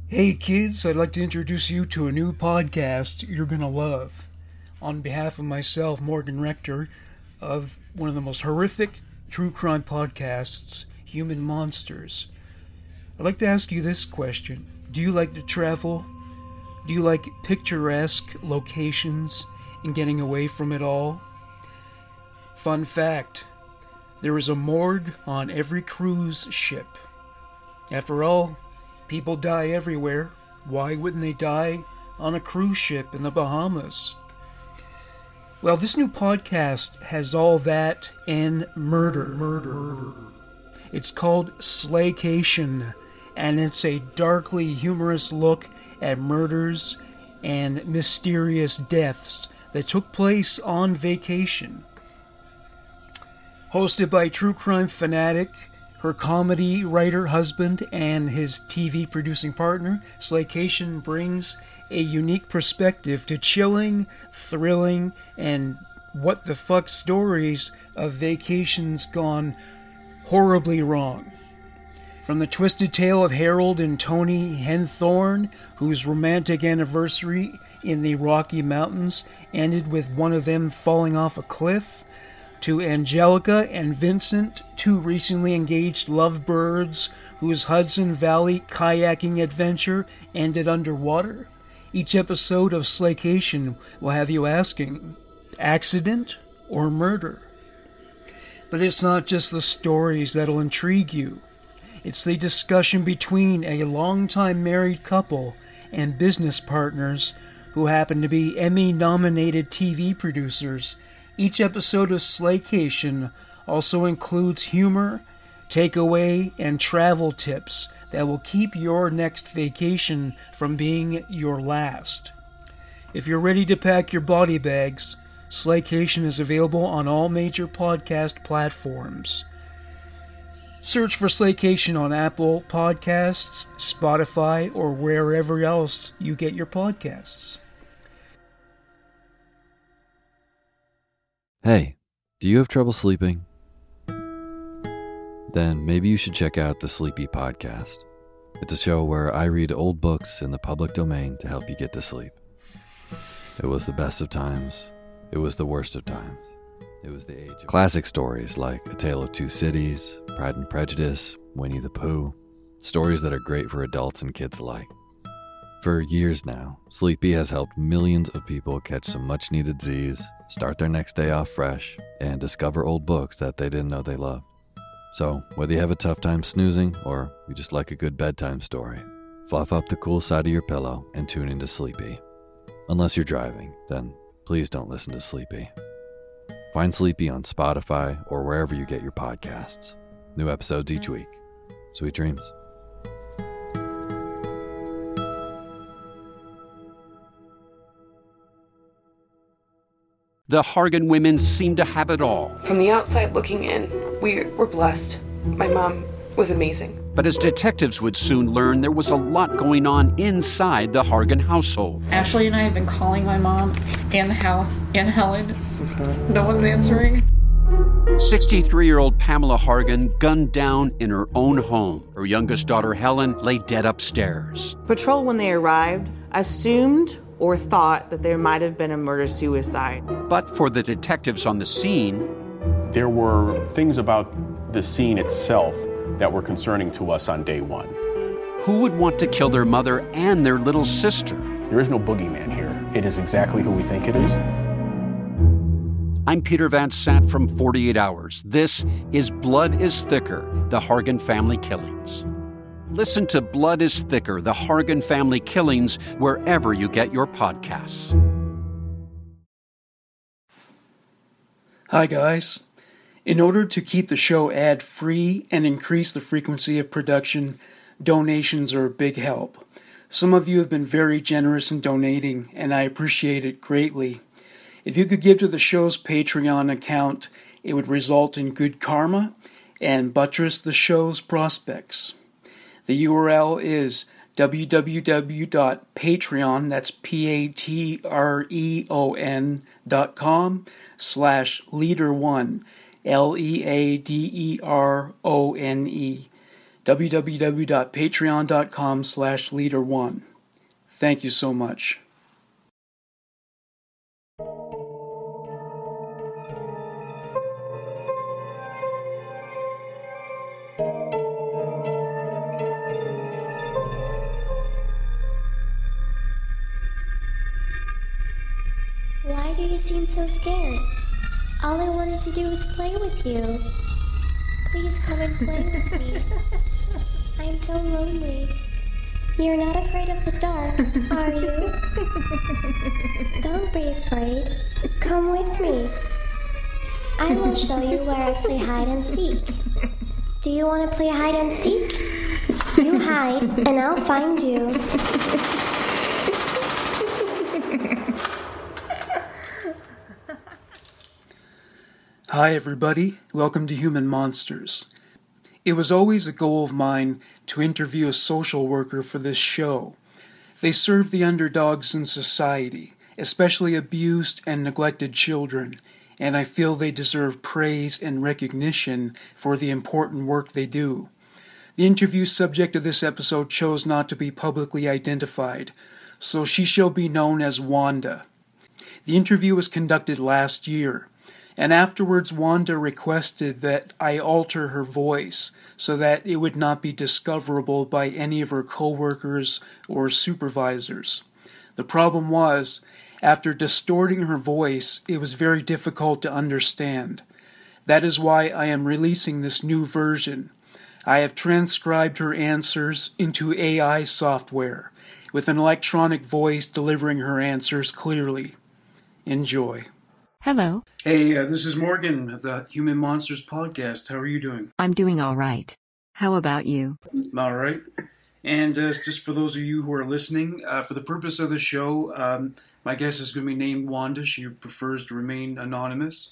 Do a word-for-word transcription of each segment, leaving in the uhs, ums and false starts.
Hey kids, I'd like to introduce you to a new podcast you're going to love. On behalf of myself, Morgan Rector, of one of the most horrific true crime podcasts, Human Monsters, I'd like to ask you this question. Do you like to travel? Do you like picturesque locations and getting away from it all? Fun fact, there is a morgue on every cruise ship. After all, people die everywhere. Why wouldn't they die on a cruise ship in the Bahamas? Well, this new podcast has all that and murder. Murder. It's called Slaycation, and it's a darkly humorous look at murders and mysterious deaths that took place on vacation. Hosted by true crime fanatic, her comedy writer husband, and his T V producing partner, Slaycation brings a unique perspective to chilling, thrilling, and what the fuck stories of vacations gone horribly wrong. From the twisted tale of Harold and Tony Henthorne, whose romantic anniversary in the Rocky Mountains ended with one of them falling off a cliff, to Angelica and Vincent, two recently engaged lovebirds whose Hudson Valley kayaking adventure ended underwater. Each episode of Slaycation will have you asking, accident or murder? But it's not just the stories that'll intrigue you. It's the discussion between a longtime married couple and business partners who happen to be Emmy-nominated T V producers. Each episode of Slaycation also includes humor, takeaway, and travel tips that will keep your next vacation from being your last. If you're ready to pack your body bags, Slaycation is available on all major podcast platforms. Search for Slaycation on Apple Podcasts, Spotify, or wherever else you get your podcasts. Hey, do you have trouble sleeping? Then maybe you should check out the Sleepy Podcast. It's a show where I read old books in the public domain to help you get to sleep. It was the best of times. It was the worst of times. It was the age of classic stories like A Tale of Two Cities, Pride and Prejudice, Winnie the Pooh. Stories that are great for adults and kids alike. For years now, Sleepy has helped millions of people catch some much-needed Z's, start their next day off fresh, and discover old books that they didn't know they loved. So, whether you have a tough time snoozing or you just like a good bedtime story, fluff up the cool side of your pillow and tune into Sleepy. Unless you're driving, then please don't listen to Sleepy. Find Sleepy on Spotify or wherever you get your podcasts. New episodes each week. Sweet dreams. The Hargan women seem to have it all. From the outside looking in, we were blessed. My mom was amazing. But as detectives would soon learn, there was a lot going on inside the Hargan household. Ashley and I have been calling my mom and the house and Helen. Okay. No one's answering. sixty-three-year-old Pamela Hargan gunned down in her own home. Her youngest daughter, Helen, lay dead upstairs. Patrol, when they arrived, assumed or thought that there might have been a murder-suicide. But for the detectives on the scene, there were things about the scene itself that were concerning to us on day one. Who would want to kill their mother and their little sister? There is no boogeyman here. It is exactly who we think it is. I'm Peter Van Sant from forty-eight hours. This is Blood is Thicker, the Hargan family killings. Listen to Blood is Thicker, the Hargan family killings, wherever you get your podcasts. Hi guys. In order to keep the show ad-free and increase the frequency of production, donations are a big help. Some of you have been very generous in donating, and I appreciate it greatly. If you could give to the show's Patreon account, it would result in good karma and buttress the show's prospects. The U R L is www.patreon, that's P-A-T-R-E-O-N dot com slash leader one, L E A D E R O N E. www.patreon.com slash leader1. Thank you so much. Why do you seem so scared? All I wanted to do was play with you. Please come and play with me. I am so lonely. You're not afraid of the dark, are you? Don't be afraid. Come with me. I will show you where I play hide and seek. Do you want to play hide and seek? You hide, and I'll find you. Hi everybody, welcome to Human Monsters. It was always a goal of mine to interview a social worker for this show. They serve the underdogs in society, especially abused and neglected children, and I feel they deserve praise and recognition for the important work they do. The interview subject of this episode chose not to be publicly identified, so she shall be known as Wanda. The interview was conducted last year, and afterwards Wanda requested that I alter her voice so that it would not be discoverable by any of her co-workers or supervisors. The problem was, after distorting her voice, it was very difficult to understand. That is why I am releasing this new version. I have transcribed her answers into A I software, with an electronic voice delivering her answers clearly. Enjoy. Hello. Hey, uh, this is Morgan of the Human Monsters podcast. How are you doing? I'm doing all right. How about you? All right. And uh, just for those of you who are listening, uh, for the purpose of the show, um, my guest is going to be named Wanda. She prefers to remain anonymous.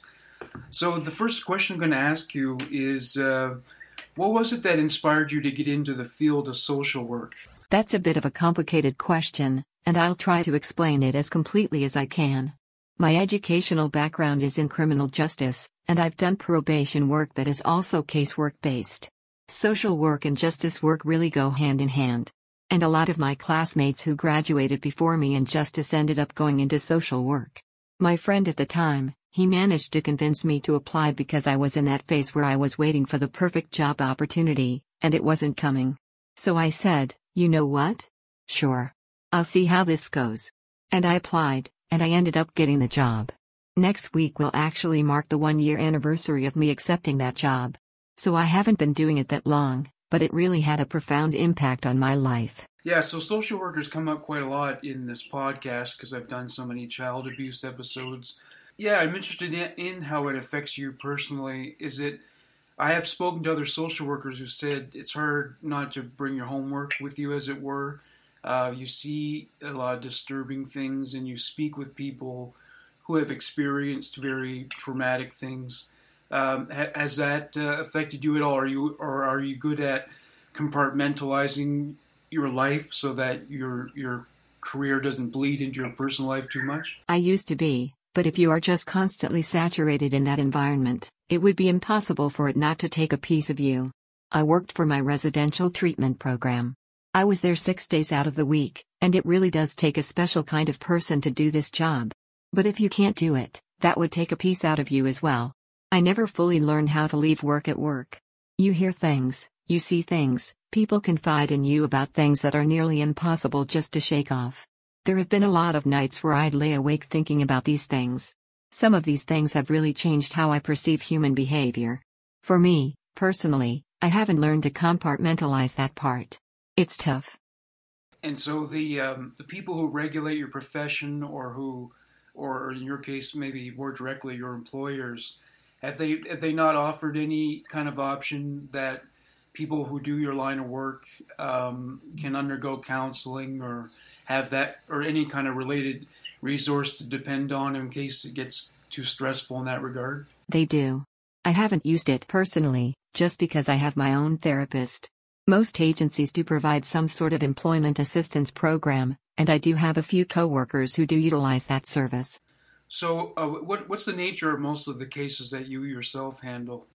So the first question I'm going to ask you is, uh, what was it that inspired you to get into the field of social work? That's a bit of a complicated question, and I'll try to explain it as completely as I can. My educational background is in criminal justice, and I've done probation work that is also casework-based. Social work and justice work really go hand in hand. And a lot of my classmates who graduated before me in justice ended up going into social work. My friend at the time, he managed to convince me to apply because I was in that phase where I was waiting for the perfect job opportunity, and it wasn't coming. So I said, you know what? Sure. I'll see how this goes. And I applied. And I ended up getting the job. Next week will actually mark the one-year anniversary of me accepting that job. So I haven't been doing it that long, but it really had a profound impact on my life. Yeah, so social workers come up quite a lot in this podcast because I've done so many child abuse episodes. Yeah, I'm interested in, in how it affects you personally. Is it, I have spoken to other social workers who said it's hard not to bring your homework with you, as it were. Uh, you see a lot of disturbing things, and you speak with people who have experienced very traumatic things. Um, ha- has that uh, affected you at all? Are you, or are you good at compartmentalizing your life so that your your career doesn't bleed into your personal life too much? I used to be, but if you are just constantly saturated in that environment, it would be impossible for it not to take a piece of you. I worked for my residential treatment program. I was there six days out of the week, and it really does take a special kind of person to do this job. But if you can't do it, that would take a piece out of you as well. I never fully learned how to leave work at work. You hear things, you see things, people confide in you about things that are nearly impossible just to shake off. There have been a lot of nights where I'd lay awake thinking about these things. Some of these things have really changed how I perceive human behavior. For me, personally, I haven't learned to compartmentalize that part. It's tough. And so the um, the people who regulate your profession, or who, or in your case, maybe more directly, your employers, have they have they not offered any kind of option that people who do your line of work um, can undergo counseling, or have that, or any kind of related resource to depend on in case it gets too stressful in that regard? They do. I haven't used it personally, just because I have my own therapist. Most agencies do provide some sort of employment assistance program, and I do have a few coworkers who do utilize that service. So uh, what what's the nature of most of the cases that you yourself handle?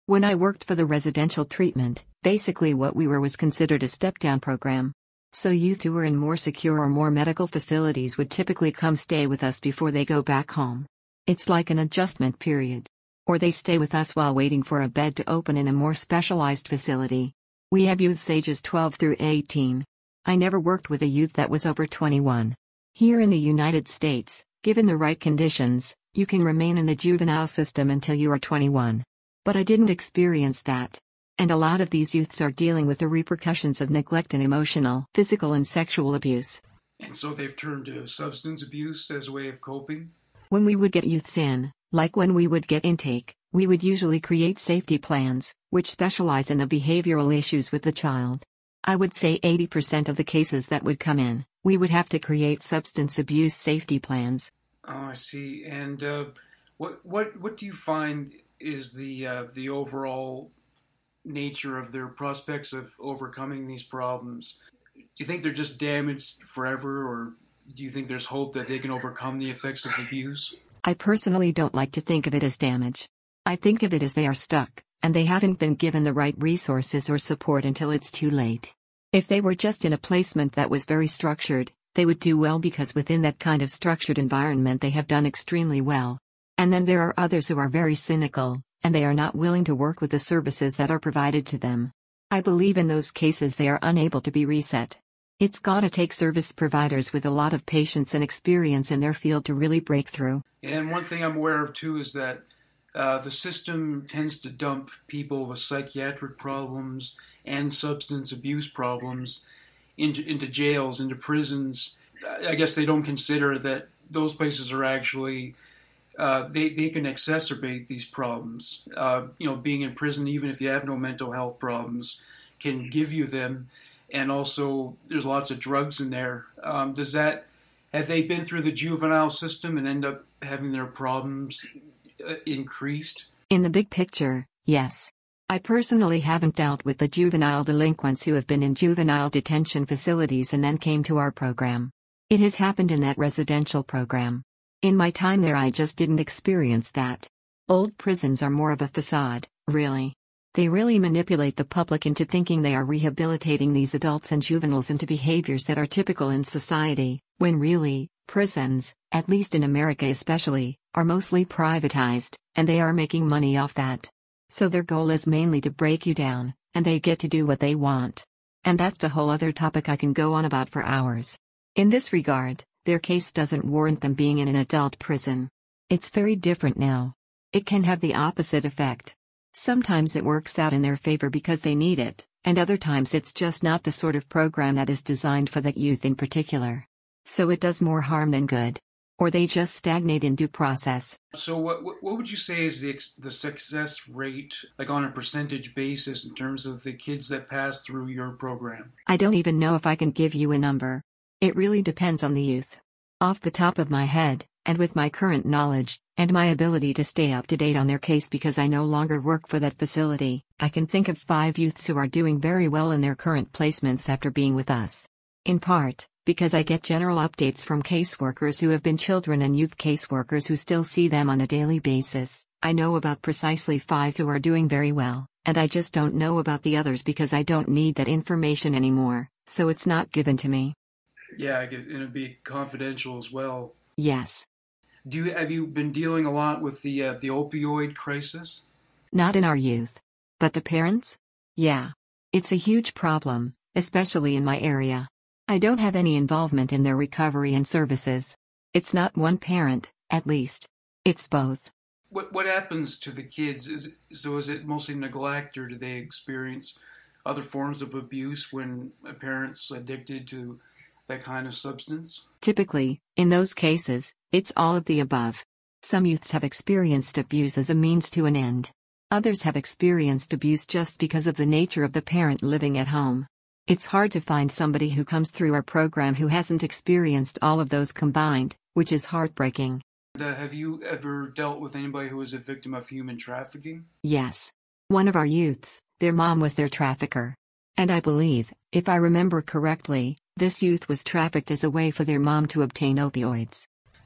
When I worked for the residential treatment, basically what we were was considered a step-down program. So youth who were in more secure or more medical facilities would typically come stay with us before they go back home. It's like an adjustment period. Or they stay with us while waiting for a bed to open in a more specialized facility. We have youths ages twelve through eighteen. I never worked with a youth that was over twenty-one. Here in the United States, given the right conditions, you can remain in the juvenile system until you are twenty-one. But I didn't experience that. And a lot of these youths are dealing with the repercussions of neglect and emotional, physical and sexual abuse. And so they've turned to substance abuse as a way of coping? When we would get youths in, like when we would get intake, we would usually create safety plans, which specialize in the behavioral issues with the child. I would say eighty percent of the cases that would come in, we would have to create substance abuse safety plans. Oh, I see. And uh, what what what do you find is the uh, the overall nature of their prospects of overcoming these problems? Do you think they're just damaged forever, or do you think there's hope that they can overcome the effects of abuse? I personally don't like to think of it as damage. I think of it as they are stuck, and they haven't been given the right resources or support until it's too late. If they were just in a placement that was very structured, they would do well because within that kind of structured environment they have done extremely well. And then there are others who are very cynical, and they are not willing to work with the services that are provided to them. I believe in those cases they are unable to be reset. It's gotta take service providers with a lot of patience and experience in their field to really break through. And one thing I'm aware of too is that uh, the system tends to dump people with psychiatric problems and substance abuse problems into, into jails, into prisons. I guess they don't consider that those places are actually Uh, they, they can exacerbate these problems. Uh, you know, being in prison, even if you have no mental health problems, can give you them. And also, there's lots of drugs in there. Um, does that, have they been through the juvenile system and end up having their problems uh, increased? In the big picture, yes. I personally haven't dealt with the juvenile delinquents who have been in juvenile detention facilities and then came to our program. It has happened in that residential program. In my time there I just didn't experience that. Old prisons are more of a facade, really. They really manipulate the public into thinking they are rehabilitating these adults and juveniles into behaviors that are typical in society, when really, prisons, at least in America especially, are mostly privatized, and they are making money off that. So their goal is mainly to break you down, and they get to do what they want. And that's a whole other topic I can go on about for hours. In this regard, their case doesn't warrant them being in an adult prison. It's very different now. It can have the opposite effect. Sometimes it works out in their favor because they need it, and other times it's just not the sort of program that is designed for that youth in particular. So it does more harm than good. Or they just stagnate in due process. So what what would you say is the the success rate, like on a percentage basis, in terms of the kids that pass through your program? I don't even know if I can give you a number. It really depends on the youth. Off the top of my head, and with my current knowledge, and my ability to stay up to date on their case because I no longer work for that facility, I can think of five youths who are doing very well in their current placements after being with us. In part, because I get general updates from caseworkers who have been children and youth caseworkers who still see them on a daily basis. I know about precisely five who are doing very well, and I just don't know about the others because I don't need that information anymore, so it's not given to me. Yeah, I guess it'd be confidential as well. Yes. Do you have you been dealing a lot with the uh, the opioid crisis? Not in our youth. But the parents? Yeah. It's a huge problem, especially in my area. I don't have any involvement in their recovery and services. It's not one parent, at least. It's both. What what happens to the kids? Is it, so is it mostly neglect, or do they experience other forms of abuse when a parent's addicted to that kind of substance? Typically, in those cases, it's all of the above. Some youths have experienced abuse as a means to an end. Others have experienced abuse just because of the nature of the parent living at home. It's hard to find somebody who comes through our program who hasn't experienced all of those combined, which is heartbreaking. Uh, have you ever dealt with anybody who was a victim of human trafficking? Yes. One of our youths, their mom was their trafficker. And I believe, if I remember correctly, this youth was trafficked as a way for their mom to obtain opioids.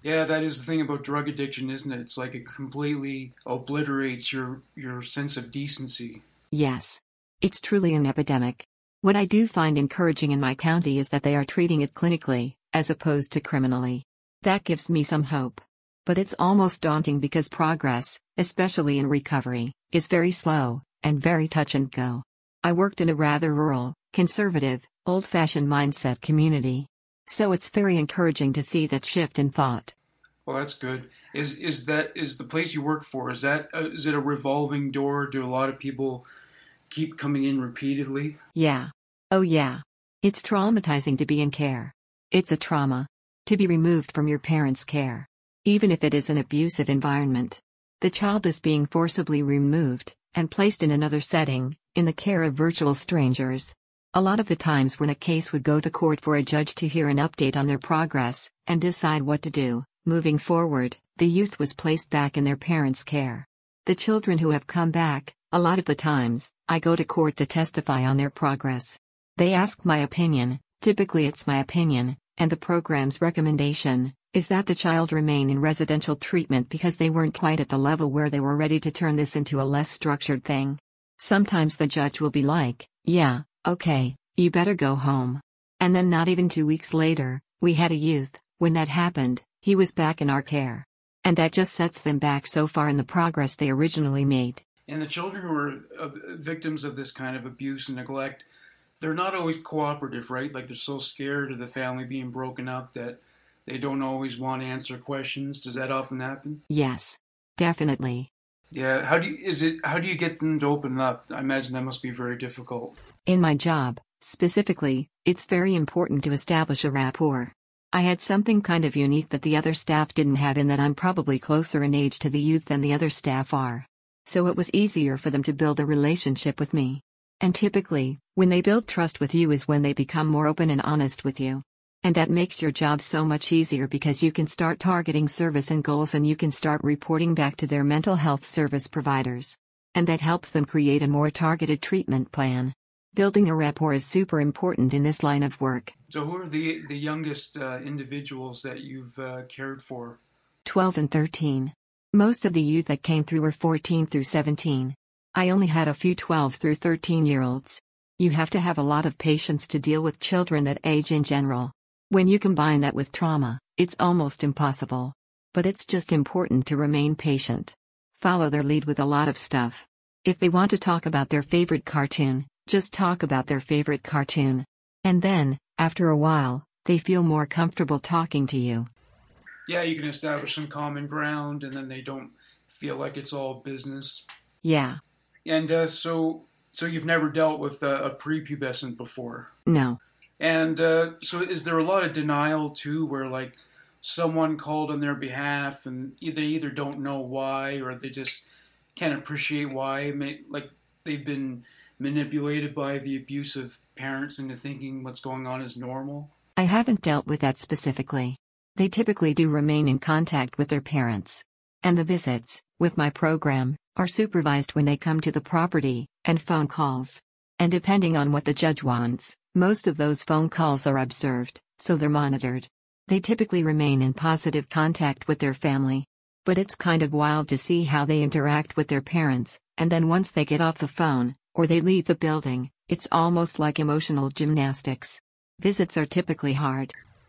Yeah, that is the thing about drug addiction, isn't it? It's like it completely obliterates your, your sense of decency. Yes. It's truly an epidemic. What I do find encouraging in my county is that they are treating it clinically, as opposed to criminally. That gives me some hope. But it's almost daunting because progress, especially in recovery, is very slow, and very touch and go. I worked in a rather rural, conservative, old-fashioned mindset community. So it's very encouraging to see that shift in thought. Well, that's good. Is is that is the place you work for? Is that a, is it a revolving door? Do a lot of people keep coming in repeatedly? Yeah. Oh yeah. It's traumatizing to be in care. It's a trauma. To be removed from your parents' care. Even if it is an abusive environment. The child is being forcibly removed, and placed in another setting, in the care of virtual strangers. A lot of the times when a case would go to court for a judge to hear an update on their progress, and decide what to do, moving forward, the youth was placed back in their parents' care. The children who have come back, a lot of the times, I go to court to testify on their progress. They ask my opinion, typically it's my opinion, and the program's recommendation, is that the child remain in residential treatment because they weren't quite at the level where they were ready to turn this into a less structured thing. Sometimes the judge will be like, yeah, okay, you better go home. And then not even two weeks later, we had a youth, when that happened, he was back in our care. And that just sets them back so far in the progress they originally made. And the children who are uh, victims of this kind of abuse and neglect, they're not always cooperative, right? Like they're so scared of the family being broken up that they don't always want to answer questions. Does that often happen? Yes, definitely. Yeah, how do you, is it, how do you get them to open up? I imagine that must be very difficult. In my job, specifically, it's very important to establish a rapport. I had something kind of unique that the other staff didn't have in that I'm probably closer in age to the youth than the other staff are. So it was easier for them to build a relationship with me. And typically, when they build trust with you is when they become more open and honest with you. And that makes your job so much easier because you can start targeting service and goals and you can start reporting back to their mental health service providers. And that helps them create a more targeted treatment plan. Building a rapport is super important in this line of work. So who are the, the youngest uh, individuals that you've uh, cared for? twelve and thirteen. Most of the youth that came through were fourteen through seventeen. I only had a few twelve through thirteen year olds. You have to have a lot of patience to deal with children that age in general. When you combine that with trauma, it's almost impossible. But it's just important to remain patient. Follow their lead with a lot of stuff. If they want to talk about their favorite cartoon, just talk about their favorite cartoon. And then, after a while, they feel more comfortable talking to you. Yeah, you can establish some common ground and then they don't feel like it's all business. Yeah. And uh, so so you've never dealt with uh, a prepubescent before? No. And uh, so is there a lot of denial, too, where, like, someone called on their behalf and they either don't know why or they just can't appreciate why? Like, they've been manipulated by the abusive parents into thinking what's going on is normal? I haven't dealt with that specifically. They typically do remain in contact with their parents. And the visits, with my program, are supervised when they come to the property, and phone calls. And depending on what the judge wants, most of those phone calls are observed, so they're monitored. They typically remain in positive contact with their family. But it's kind of wild to see how they interact with their parents, and then once they get off the phone, or they leave the building, it's almost like emotional gymnastics. Visits are typically hard.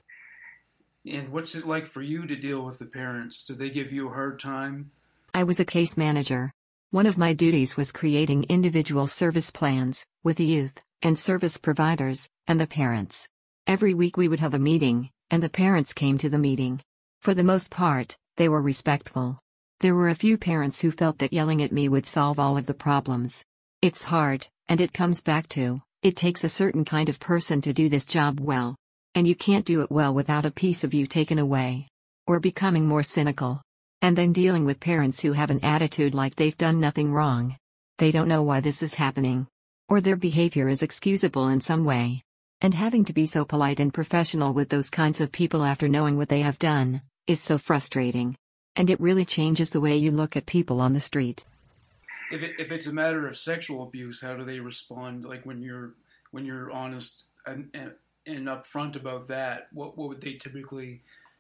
And what's it like for you to deal with the parents? Do they give you a hard time? I was a case manager. One of my duties was creating individual service plans, with the youth, and service providers, and the parents. Every week we would have a meeting, and the parents came to the meeting. For the most part, they were respectful. There were a few parents who felt that yelling at me would solve all of the problems. It's hard, and it comes back to, it takes a certain kind of person to do this job well. And you can't do it well without a piece of you taken away. Or becoming more cynical. And then dealing with parents who have an attitude like they've done nothing wrong. They don't know why this is happening. Or their behavior is excusable in some way. And having to be so polite and professional with those kinds of people after knowing what they have done, is so frustrating. And it really changes the way you look at people on the street. If it, if it's a matter of sexual abuse, how do they respond? Like when you're when you're honest and and, and upfront about that, what what would they typically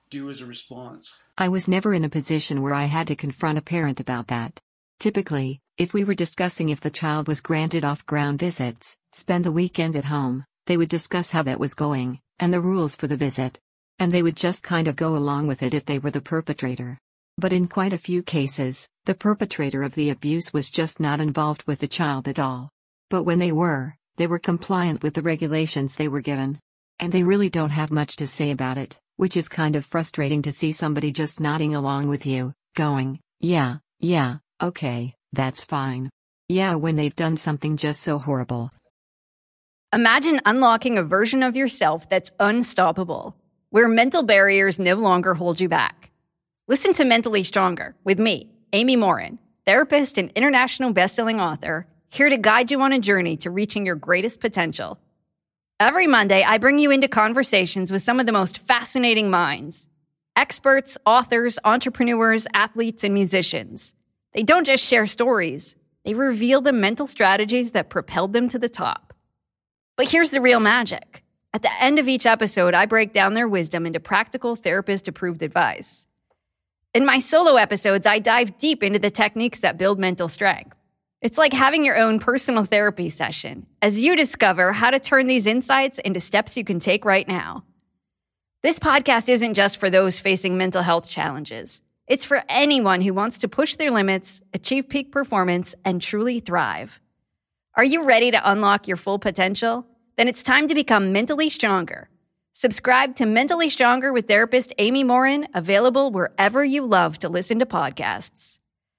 do as a response? I was never in a position where I had to confront a parent about that. Typically, if we were discussing if the child was granted off-ground visits, spend the weekend at home, they would discuss how that was going, and the rules for the visit. And they would just kind of go along with it if they were the perpetrator. But in quite a few cases, the perpetrator of the abuse was just not involved with the child at all. But when they were, they were compliant with the regulations they were given. And they really don't have much to say about it, which is kind of frustrating to see somebody just nodding along with you, going, yeah, yeah, okay, that's fine. Yeah, when they've done something just so horrible. Imagine unlocking a version of yourself that's unstoppable, where mental barriers no longer hold you back. Listen to Mentally Stronger with me, Amy Morin, therapist and international best-selling author, here to guide you on a journey to reaching your greatest potential. Every Monday, I bring you into conversations with some of the most fascinating minds. Experts, authors, entrepreneurs, athletes, and musicians. They don't just share stories. They reveal the mental strategies that propelled them to the top. But here's the real magic. At the end of each episode, I break down their wisdom into practical, therapist-approved advice. In my solo episodes, I dive deep into the techniques that build mental strength. It's like having your own personal therapy session as you discover how to turn these insights into steps you can take right now. This podcast isn't just for those facing mental health challenges. It's for anyone who wants to push their limits, achieve peak performance, and truly thrive. Are you ready to unlock your full potential? Then it's time to become mentally stronger. Subscribe to Mentally Stronger with therapist Amy Morin, available wherever you love to listen to podcasts.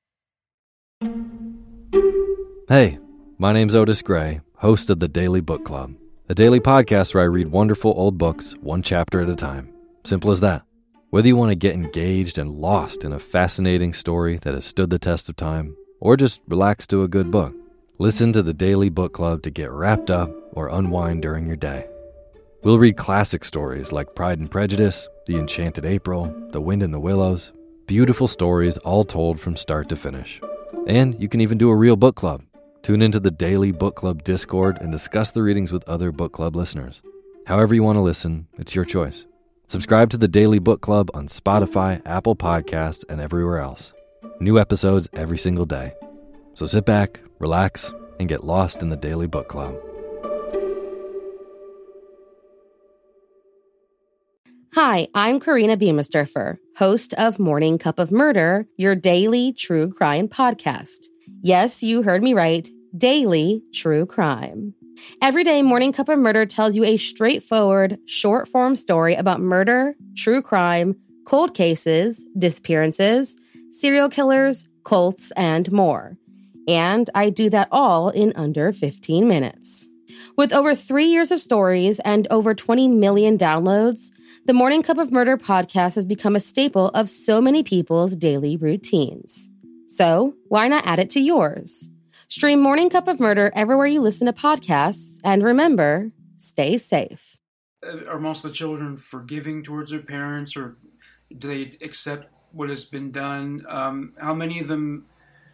Hey, my name's Otis Gray, host of the Daily Book Club, a daily podcast where I read wonderful old books one chapter at a time. Simple as that. Whether you want to get engaged and lost in a fascinating story that has stood the test of time, or just relax to a good book, listen to the Daily Book Club to get wrapped up or unwind during your day. We'll read classic stories like Pride and Prejudice, The Enchanted April, The Wind in the Willows, beautiful stories all told from start to finish. And you can even do a real book club. Tune into the Daily Book Club Discord and discuss the readings with other book club listeners. However you want to listen, it's your choice. Subscribe to the Daily Book Club on Spotify, Apple Podcasts, and everywhere else. New episodes every single day. So sit back, relax, and get lost in the Daily Book Club. Hi, I'm Karina Beamisturfer, host of Morning Cup of Murder, your daily true crime podcast. Yes, you heard me right, daily true crime. Every day, Morning Cup of Murder tells you a straightforward, short-form story about murder, true crime, cold cases, disappearances, serial killers, cults, and more. And I do that all in under fifteen minutes. With over three years of stories and over twenty million downloads, the Morning Cup of Murder podcast has become a staple of so many people's daily routines. So, why not add it to yours? Stream Morning Cup of Murder everywhere you listen to podcasts, and remember, stay safe. Are most of the children forgiving towards their parents, or do they accept what has been done? Um, how many of them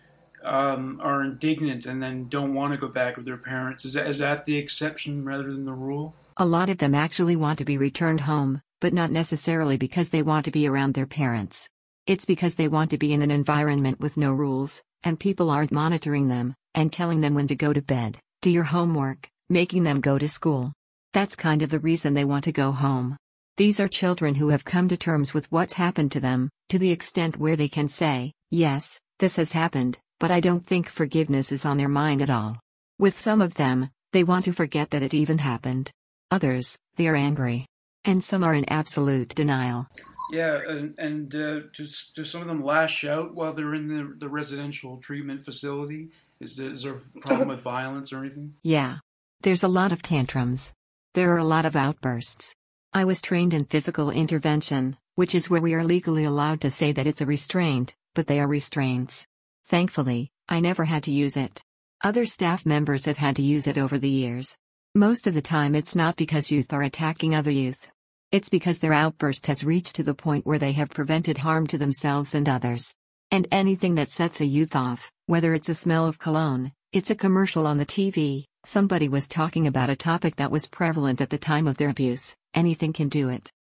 um, are indignant and then don't want to go back with their parents? Is that, is that the exception rather than the rule? A lot of them actually want to be returned home, but not necessarily because they want to be around their parents. It's because they want to be in an environment with no rules, and people aren't monitoring them, and telling them when to go to bed, do your homework, making them go to school. That's kind of the reason they want to go home. These are children who have come to terms with what's happened to them, to the extent where they can say, yes, this has happened, but I don't think forgiveness is on their mind at all. With some of them, they want to forget that it even happened. Others, they are angry. And some are in absolute denial. Yeah, and, and uh, do, do some of them lash out while they're in the, the residential treatment facility? Is there, is there a problem with violence or anything? Yeah. There's a lot of tantrums. There are a lot of outbursts. I was trained in physical intervention, which is where we are legally allowed to say that it's a restraint, but they are restraints. Thankfully, I never had to use it. Other staff members have had to use it over the years. Most of the time it's not because youth are attacking other youth. It's because their outburst has reached to the point where they have prevented harm to themselves and others. And anything that sets a youth off, whether it's a smell of cologne, it's a commercial on the T V, somebody was talking about a topic that was prevalent at the time of their abuse, anything can do it.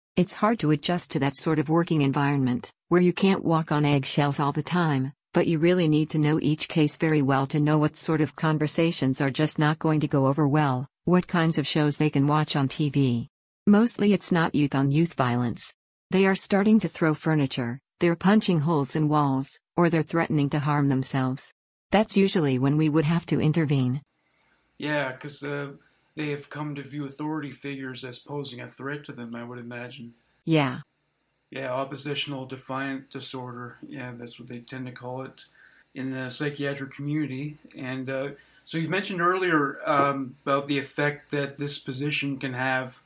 It's hard to adjust to that sort of working environment, where you can't walk on eggshells all the time, but you really need to know each case very well to know what sort of conversations are just not going to go over well, what kinds of shows they can watch on T V. Mostly it's not youth on youth violence. They are starting to throw furniture, they're punching holes in walls, or they're threatening to harm themselves. That's usually when we would have to intervene. Yeah, because uh, they have come to view authority figures as posing a threat to them, I would imagine. Yeah. Yeah, oppositional defiant disorder. Yeah, that's what they tend to call it in the psychiatric community. And uh, so you mentioned earlier um, about the effect that this position can have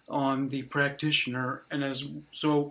on the practitioner. And as so,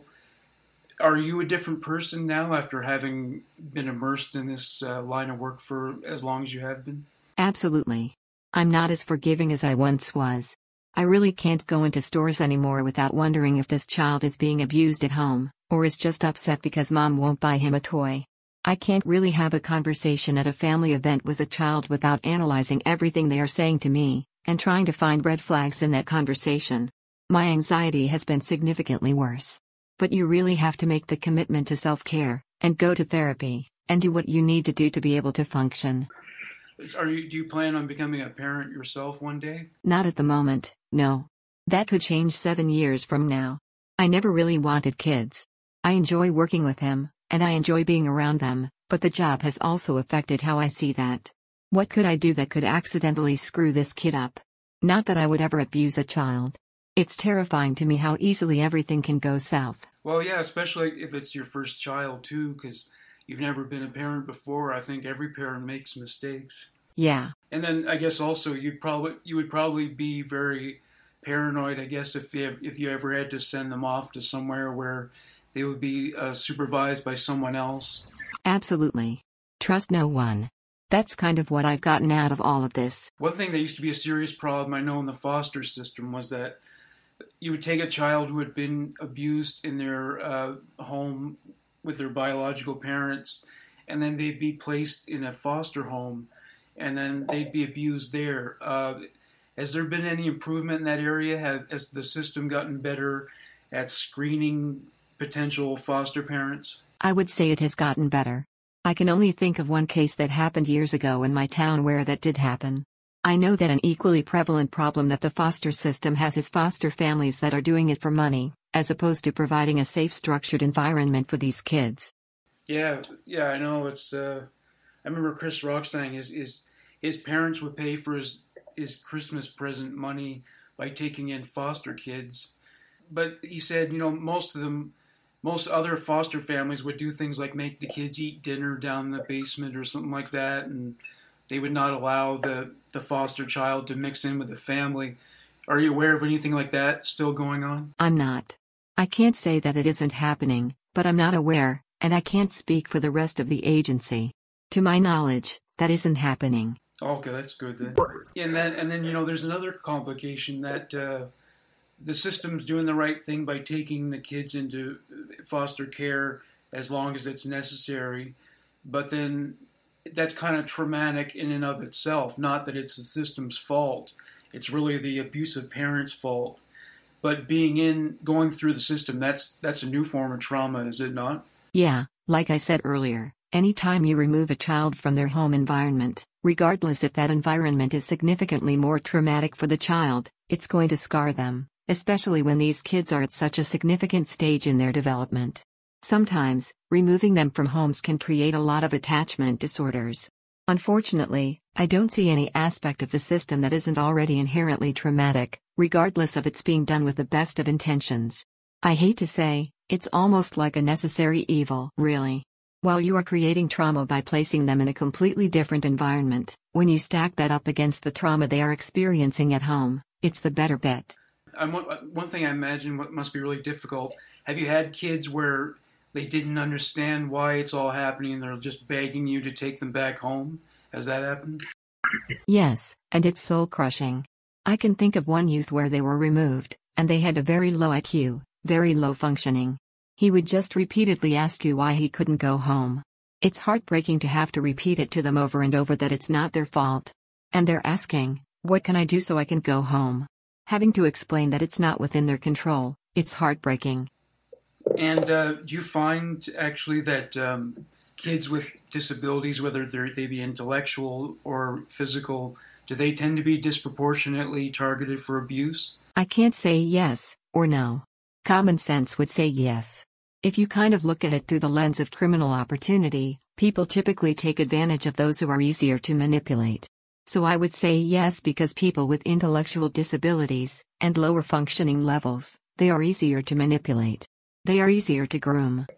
are you a different person now after having been immersed in this uh, line of work for as long as you have been? Absolutely. I'm not as forgiving as I once was. I really can't go into stores anymore without wondering if this child is being abused at home, or is just upset because mom won't buy him a toy. I can't really have a conversation at a family event with a child without analyzing everything they are saying to me, and trying to find red flags in that conversation. My anxiety has been significantly worse. But you really have to make the commitment to self-care, and go to therapy, and do what you need to do to be able to function. Are you? Do you plan on becoming a parent yourself one day? Not at the moment, no. That could change seven years from now. I never really wanted kids. I enjoy working with him, and I enjoy being around them, but the job has also affected how I see that. What could I do that could accidentally screw this kid up? Not that I would ever abuse a child. It's terrifying to me how easily everything can go south. Well, yeah, especially if it's your first child, too, because you've never been a parent before. I think every parent makes mistakes. Yeah. And then I guess also you'd probably you would probably be very paranoid, I guess, if you if you ever had to send them off to somewhere where they would be uh, supervised by someone else. Absolutely. Trust no one. That's kind of what I've gotten out of all of this. One thing that used to be a serious problem I know in the foster system was that you would take a child who had been abused in their uh, home with their biological parents, and then they'd be placed in a foster home, and then they'd be abused there. Uh, has there been any improvement in that area? Has, has the system gotten better at screening potential foster parents? I would say it has gotten better. I can only think of one case that happened years ago in my town where that did happen. I know that an equally prevalent problem that the foster system has is foster families that are doing it for money, as opposed to providing a safe, structured environment for these kids. Yeah, yeah, I know. It's. Uh, I remember Chris Rock saying his his his parents would pay for his his Christmas present money by taking in foster kids, but he said, you know, most of them, most other foster families would do things like make the kids eat dinner down in the basement or something like that, and they would not allow the, the foster child to mix in with the family. Are you aware of anything like that still going on? I'm not. I can't say that it isn't happening, but I'm not aware, and I can't speak for the rest of the agency. To my knowledge, that isn't happening. Okay, that's good then. And then, and then you know, there's another complication that uh, the system's doing the right thing by taking the kids into foster care as long as it's necessary, but then that's kind of traumatic in and of itself. Not that it's the system's fault. It's really the abusive parents' fault. But being in, going through the system, that's that's a new form of trauma, is it not? Yeah, like I said earlier, anytime you remove a child from their home environment, regardless if that environment is significantly more traumatic for the child, it's going to scar them, especially when these kids are at such a significant stage in their development. Sometimes, removing them from homes can create a lot of attachment disorders. Unfortunately, I don't see any aspect of the system that isn't already inherently traumatic, regardless of its being done with the best of intentions. I hate to say, it's almost like a necessary evil, really. While you are creating trauma by placing them in a completely different environment, when you stack that up against the trauma they are experiencing at home, it's the better bet. I'm, one thing I imagine what must be really difficult, have you had kids where they didn't understand why it's all happening and they're just begging you to take them back home? Has that happened? Yes, and it's soul-crushing. I can think of one youth where they were removed, and they had a very low I Q, very low functioning. He would just repeatedly ask you why he couldn't go home. It's heartbreaking to have to repeat it to them over and over that it's not their fault. And they're asking, what can I do so I can go home? Having to explain that it's not within their control, It's heartbreaking. And uh, do you find actually that um, kids with disabilities, whether they're, they be intellectual or physical, do they tend to be disproportionately targeted for abuse? I can't say yes or no. Common sense would say yes. If you kind of look at it through the lens of criminal opportunity, people typically take advantage of those who are easier to manipulate. So I would say yes, because people with intellectual disabilities and lower functioning levels, they are easier to manipulate. They are easier to groom.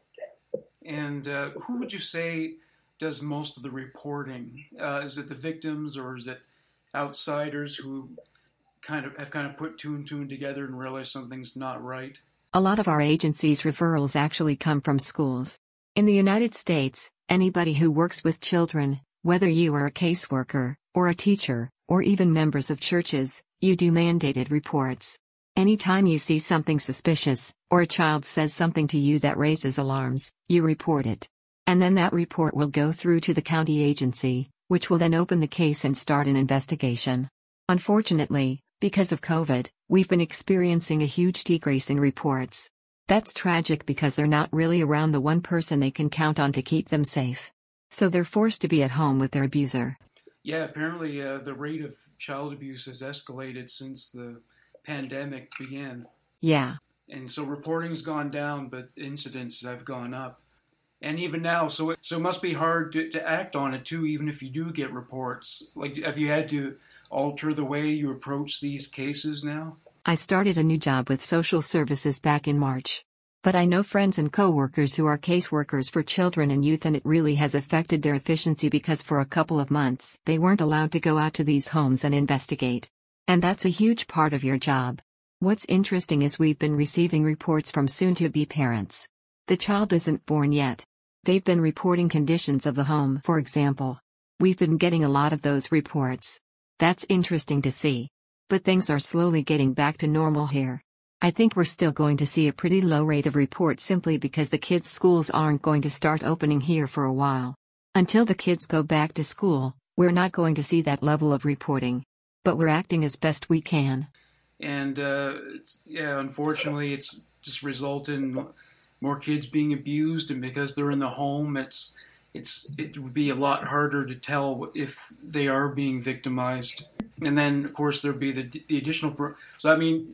And uh, who would you say does most of the reporting? Uh, is it the victims, or is it outsiders who kind of have kind of put two and two together and realize something's not right? A lot of our agency's referrals actually come from schools. In the United States, anybody who works with children, whether you are a caseworker, or a teacher, or even members of churches, you do mandated reports. Anytime you see something suspicious, or a child says something to you that raises alarms, you report it. And then that report will go through to the county agency, which will then open the case and start an investigation. Unfortunately, because of COVID, we've been experiencing a huge decrease in reports. That's tragic because they're not really around the one person they can count on to keep them safe. So they're forced to be at home with their abuser. Yeah, apparently uh, the rate of child abuse has escalated since the pandemic began. Yeah. And so reporting's gone down, but incidents have gone up. And even now, so it, so it must be hard to, to act on it too, even if you do get reports. Like, have you had to alter the way you approach these cases now? I started a new job with social services back in March. But I know friends and coworkers who are caseworkers for children and youth, and it really has affected their efficiency because for a couple of months, they weren't allowed to go out to these homes and investigate. And that's a huge part of your job. What's interesting is we've been receiving reports from soon-to-be parents. The child isn't born yet. They've been reporting conditions of the home, for example. We've been getting a lot of those reports. That's interesting to see. But things are slowly getting back to normal here. I think we're still going to see a pretty low rate of reports simply because the kids' schools aren't going to start opening here for a while. Until the kids go back to school, we're not going to see that level of reporting. But we're acting as best we can. And, uh, it's, yeah, unfortunately, it's just resulted in more kids being abused, and because they're in the home, it's it's it would be a lot harder to tell if they are being victimized. And then, of course, there'd be the the additional. Pro- so, I mean,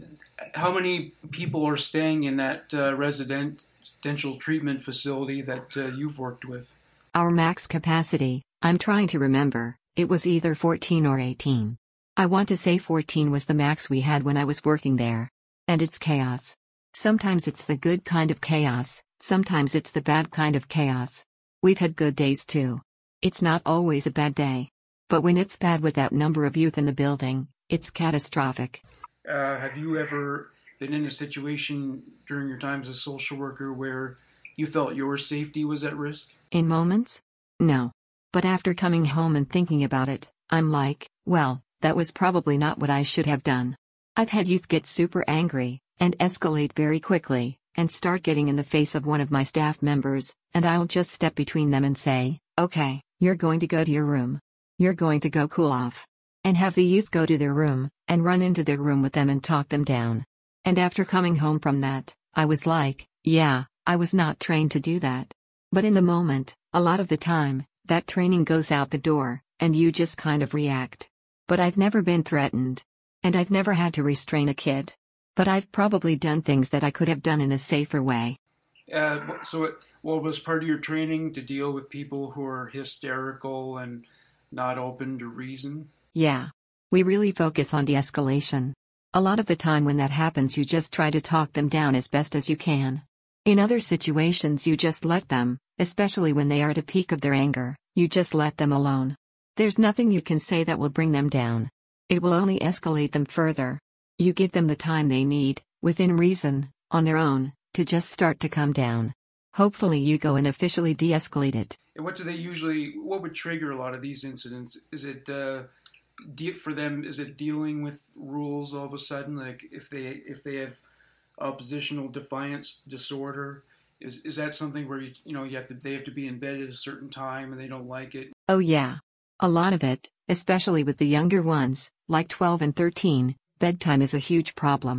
how many people are staying in that uh, residential treatment facility that uh, you've worked with? Our max capacity, I'm trying to remember, it was either fourteen or eighteen. I want to say fourteen was the max we had when I was working there. And it's chaos. Sometimes it's the good kind of chaos, sometimes it's the bad kind of chaos. We've had good days too. It's not always a bad day. But when it's bad with that number of youth in the building, it's catastrophic. Uh, have you ever been in a situation during your time as a social worker where you felt your safety was at risk? In moments? No. But after coming home and thinking about it, I'm like, well, that was probably not what I should have done. I've had youth get super angry, and escalate very quickly, and start getting in the face of one of my staff members, and I'll just step between them and say, okay, you're going to go to your room. You're going to go cool off. And have the youth go to their room, and run into their room with them and talk them down. And after coming home from that, I was like, yeah, I was not trained to do that. But in the moment, a lot of the time, that training goes out the door, and you just kind of react. But I've never been threatened. And I've never had to restrain a kid. But I've probably done things that I could have done in a safer way. Uh, so it, well, was part of your training to deal with people who are hysterical and not open to reason? Yeah. We really focus on de-escalation. A lot of the time when that happens, you just try to talk them down as best as you can. In other situations, you just let them, especially when they are at a peak of their anger, you just let them alone. There's nothing you can say that will bring them down. It will only escalate them further. You give them the time they need, within reason, on their own, to just start to come down. Hopefully you go and officially de-escalate it. And what do they usually, what would trigger a lot of these incidents? Is it, uh, de- for them, is it dealing with rules all of a sudden? Like if they if they have oppositional defiance disorder, is is that something where, you you know, you have to, they have to be in bed at a certain time and they don't like it? Oh yeah. A lot of it, especially with the younger ones, like twelve and thirteen, bedtime is a huge problem.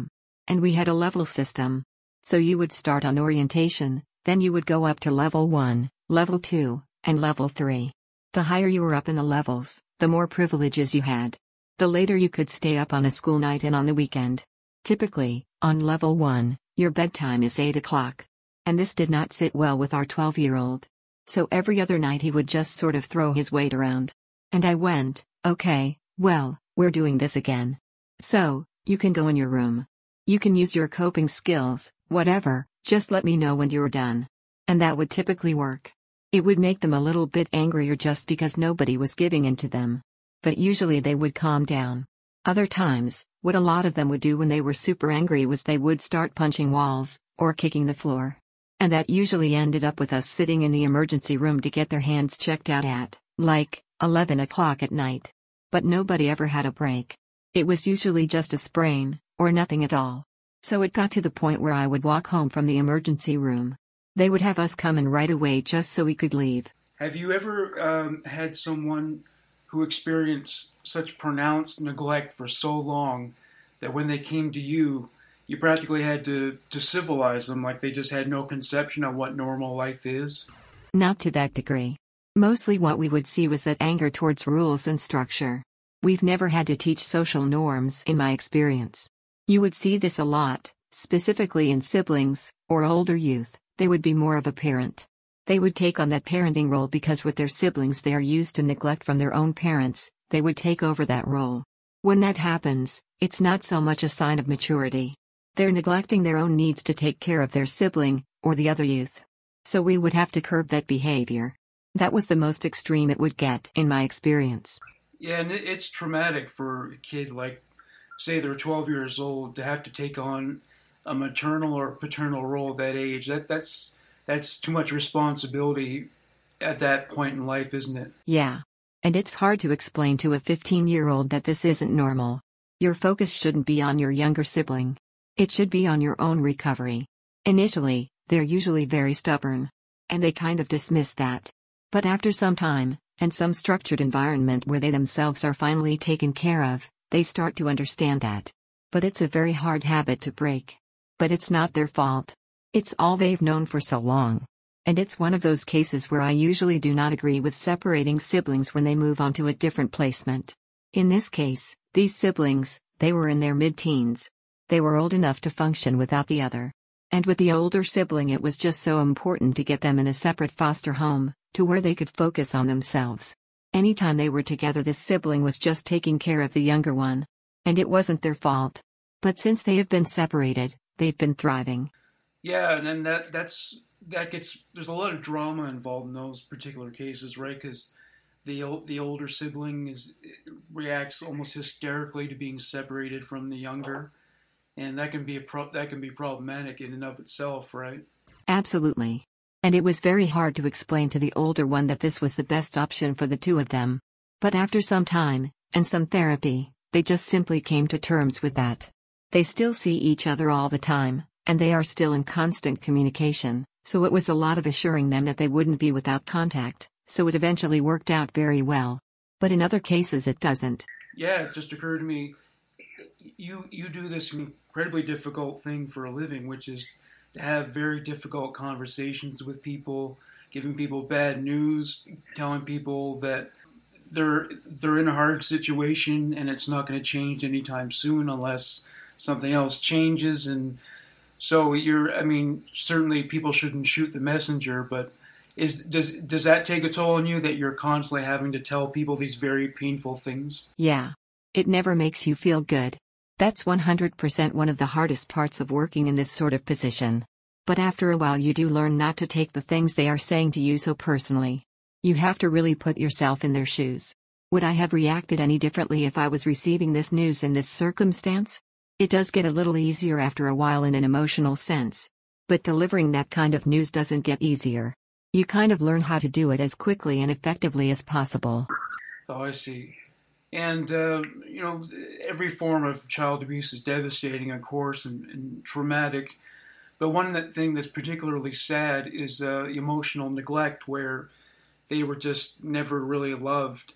And we had a level system. So you would start on orientation, then you would go up to level one, level two, and level three. The higher you were up in the levels, the more privileges you had. The later you could stay up on a school night and on the weekend. Typically, on level one, your bedtime is eight o'clock. And this did not sit well with our twelve-year-old. So every other night he would just sort of throw his weight around. And I went, okay, well, we're doing this again. So, you can go in your room. You can use your coping skills, whatever, just let me know when you're done. And that would typically work. It would make them a little bit angrier just because nobody was giving in to them. But usually they would calm down. Other times, what a lot of them would do when they were super angry was they would start punching walls, or kicking the floor. And that usually ended up with us sitting in the emergency room to get their hands checked out at, like, eleven o'clock at night. But nobody ever had a break. It was usually just a sprain, or nothing at all. So it got to the point where I would walk home from the emergency room. They would have us come in right away just so we could leave. Have you ever um, had someone who experienced such pronounced neglect for so long that when they came to you, you practically had to, to civilize them, like they just had no conception of what normal life is? Not to that degree. Mostly what we would see was that anger towards rules and structure. We've never had to teach social norms in my experience. You would see this a lot, specifically in siblings, or older youth. They would be more of a parent. They would take on that parenting role because with their siblings they are used to neglect from their own parents, they would take over that role. When that happens, it's not so much a sign of maturity. They're neglecting their own needs to take care of their sibling, or the other youth. So we would have to curb that behavior. That was the most extreme it would get in my experience. Yeah, and it's traumatic for a kid, like, say they're twelve years old, to have to take on a maternal or paternal role at that age. That that's that's too much responsibility at that point in life, isn't it? Yeah. And it's hard to explain to a fifteen-year-old that this isn't normal. Your focus shouldn't be on your younger sibling. It should be on your own recovery. Initially, they're usually very stubborn. And they kind of dismiss that. But after some time, and some structured environment where they themselves are finally taken care of, they start to understand that. But it's a very hard habit to break. But it's not their fault. It's all they've known for so long. And it's one of those cases where I usually do not agree with separating siblings when they move on to a different placement. In this case, these siblings, they were in their mid-teens. They were old enough to function without the other. And with the older sibling it was just so important to get them in a separate foster home, to where they could focus on themselves. Anytime they were together this sibling was just taking care of the younger one. And it wasn't their fault. But since they have been separated, they've been thriving. Yeah, and then that that's that gets there's a lot of drama involved in those particular cases, right? Because the the older sibling is reacts almost hysterically to being separated from the younger, and that can be a pro, that can be problematic in and of itself, right? Absolutely. And it was very hard to explain to the older one that this was the best option for the two of them. But after some time, and some therapy, they just simply came to terms with that. They still see each other all the time, and they are still in constant communication, so it was a lot of assuring them that they wouldn't be without contact, so it eventually worked out very well. But in other cases it doesn't. Yeah, it just occurred to me, you you do this incredibly difficult thing for a living, which is to have very difficult conversations with people, giving people bad news, telling people that they're they're in a hard situation and it's not going to change anytime soon unless something else changes. And so you're, I mean, certainly people shouldn't shoot the messenger, but is does does that take a toll on you that you're constantly having to tell people these very painful things? Yeah. It never makes you feel good. That's one hundred percent one of the hardest parts of working in this sort of position. But after a while you do learn not to take the things they are saying to you so personally. You have to really put yourself in their shoes. Would I have reacted any differently if I was receiving this news in this circumstance? It does get a little easier after a while in an emotional sense. But delivering that kind of news doesn't get easier. You kind of learn how to do it as quickly and effectively as possible. Oh, I see. And, uh, you know, every form of child abuse is devastating, of course, and, and traumatic. But one that thing that's particularly sad is uh, emotional neglect, where they were just never really loved.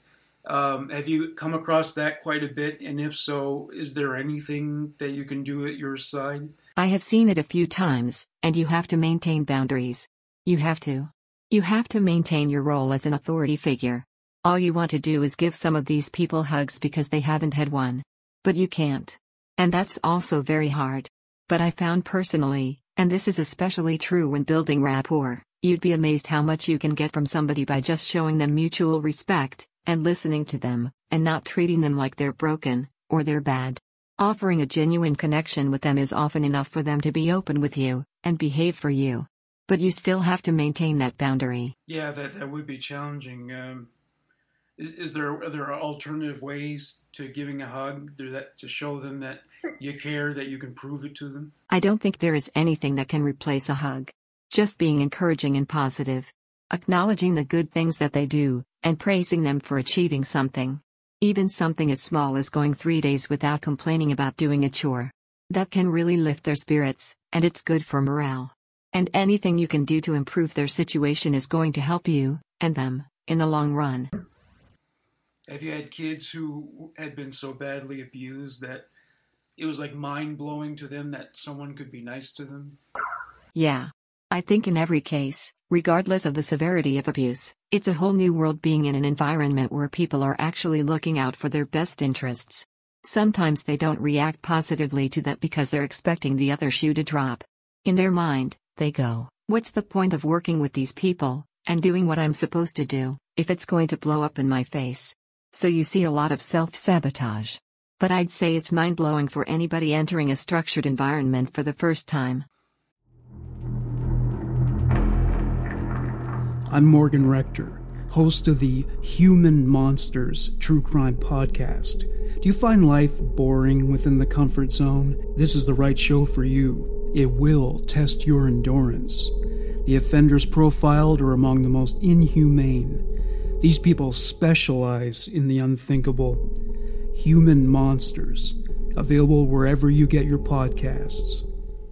Um, have you come across that quite a bit? And if so, is there anything that you can do at your side? I have seen it a few times, and you have to maintain boundaries. You have to. You have to maintain your role as an authority figure. All you want to do is give some of these people hugs because they haven't had one. But you can't. And that's also very hard. But I found personally, and this is especially true when building rapport, you'd be amazed how much you can get from somebody by just showing them mutual respect, and listening to them, and not treating them like they're broken, or they're bad. Offering a genuine connection with them is often enough for them to be open with you, and behave for you. But you still have to maintain that boundary. Yeah, that, that would be challenging. Um, is, is there are there alternative ways to giving a hug there that to show them that you care, that you can prove it to them? I don't think there is anything that can replace a hug. Just being encouraging and positive. Acknowledging the good things that they do, and praising them for achieving something. Even something as small as going three days without complaining about doing a chore. That can really lift their spirits, and it's good for morale. And anything you can do to improve their situation is going to help you, and them, in the long run. Have you had kids who had been so badly abused that it was like mind-blowing to them that someone could be nice to them? Yeah. I think in every case, regardless of the severity of abuse, it's a whole new world being in an environment where people are actually looking out for their best interests. Sometimes they don't react positively to that because they're expecting the other shoe to drop. In their mind, they go, what's the point of working with these people, and doing what I'm supposed to do, if it's going to blow up in my face? So you see a lot of self-sabotage. But I'd say it's mind-blowing for anybody entering a structured environment for the first time. I'm Morgan Rector, host of the Human Monsters True Crime Podcast. Do you find life boring within the comfort zone? This is the right show for you. It will test your endurance. The offenders profiled are among the most inhumane. These people specialize in the unthinkable. Human Monsters, available wherever you get your podcasts.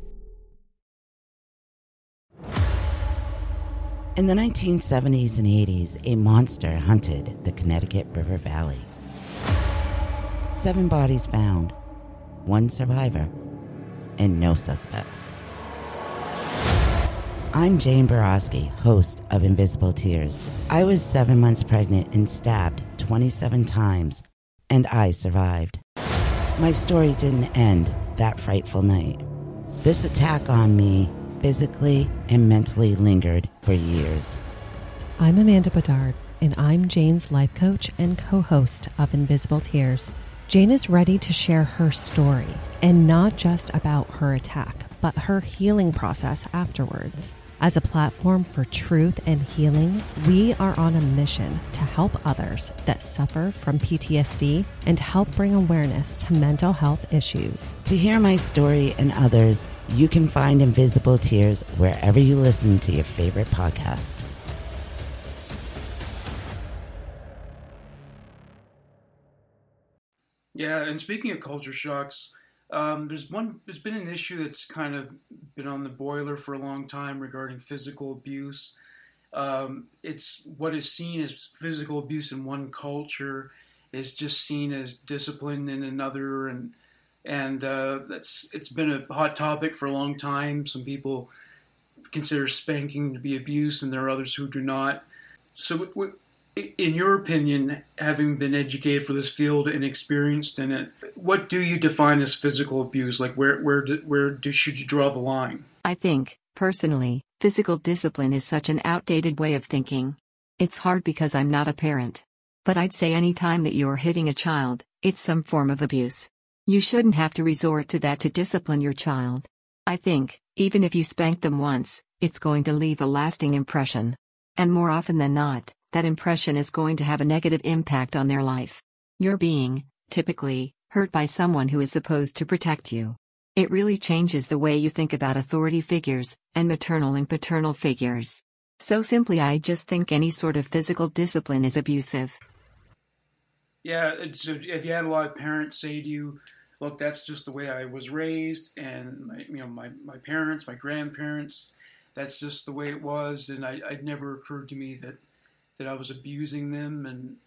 In the nineteen seventies and eighties, a monster hunted the Connecticut River Valley. Seven bodies found, one survivor, and no suspects. I'm Jane Borowski, host of Invisible Tears. I was seven months pregnant and stabbed twenty-seven times, and I survived. My story didn't end that frightful night. This attack on me physically and mentally lingered for years. I'm Amanda Bedard, and I'm Jane's life coach and co-host of Invisible Tears. Jane is ready to share her story, and not just about her attack, but her healing process afterwards. As a platform for truth and healing, we are on a mission to help others that suffer from P T S D and help bring awareness to mental health issues. To hear my story and others, you can find Invisible Tears wherever you listen to your favorite podcast. Yeah, and speaking of culture shocks, Um, there's one. There's been an issue that's kind of been on the boiler for a long time regarding physical abuse. Um, it's what is seen as physical abuse in one culture is just seen as discipline in another, and and uh, that's it's been a hot topic for a long time. Some people consider spanking to be abuse, and there are others who do not. So, w- w- in your opinion, having been educated for this field and experienced in it, what do you define as physical abuse? Like, where where do, where do, should you draw the line? I think, personally, physical discipline is such an outdated way of thinking. It's hard because I'm not a parent. But I'd say any time that you're hitting a child, it's some form of abuse. You shouldn't have to resort to that to discipline your child. I think, even if you spank them once, it's going to leave a lasting impression. And more often than not, that impression is going to have a negative impact on their life. You're being, typically, hurt by someone who is supposed to protect you. It really changes the way you think about authority figures, and maternal and paternal figures. So simply, I just think any sort of physical discipline is abusive. Yeah, so if you had a lot of parents say to you, look, that's just the way I was raised, and my, you know, my, my parents, my grandparents, that's just the way it was, and I, it never occurred to me that that I was abusing them, and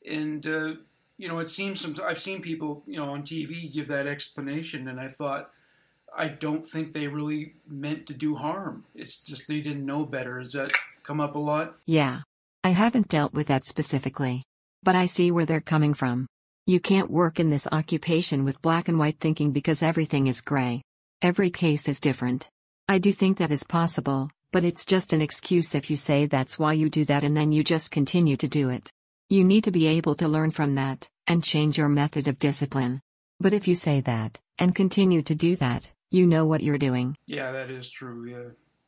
And, uh, you know, it seems some, I've seen people, you know, on T V give that explanation, and I thought, I don't think they really meant to do harm. It's just they didn't know better. Has that come up a lot? Yeah. I haven't dealt with that specifically. But I see where they're coming from. You can't work in this occupation with black and white thinking because everything is gray. Every case is different. I do think that is possible, but it's just an excuse if you say that's why you do that and then you just continue to do it. You need to be able to learn from that, and change your method of discipline. But if you say that, and continue to do that, you know what you're doing. Yeah, that is true, yeah.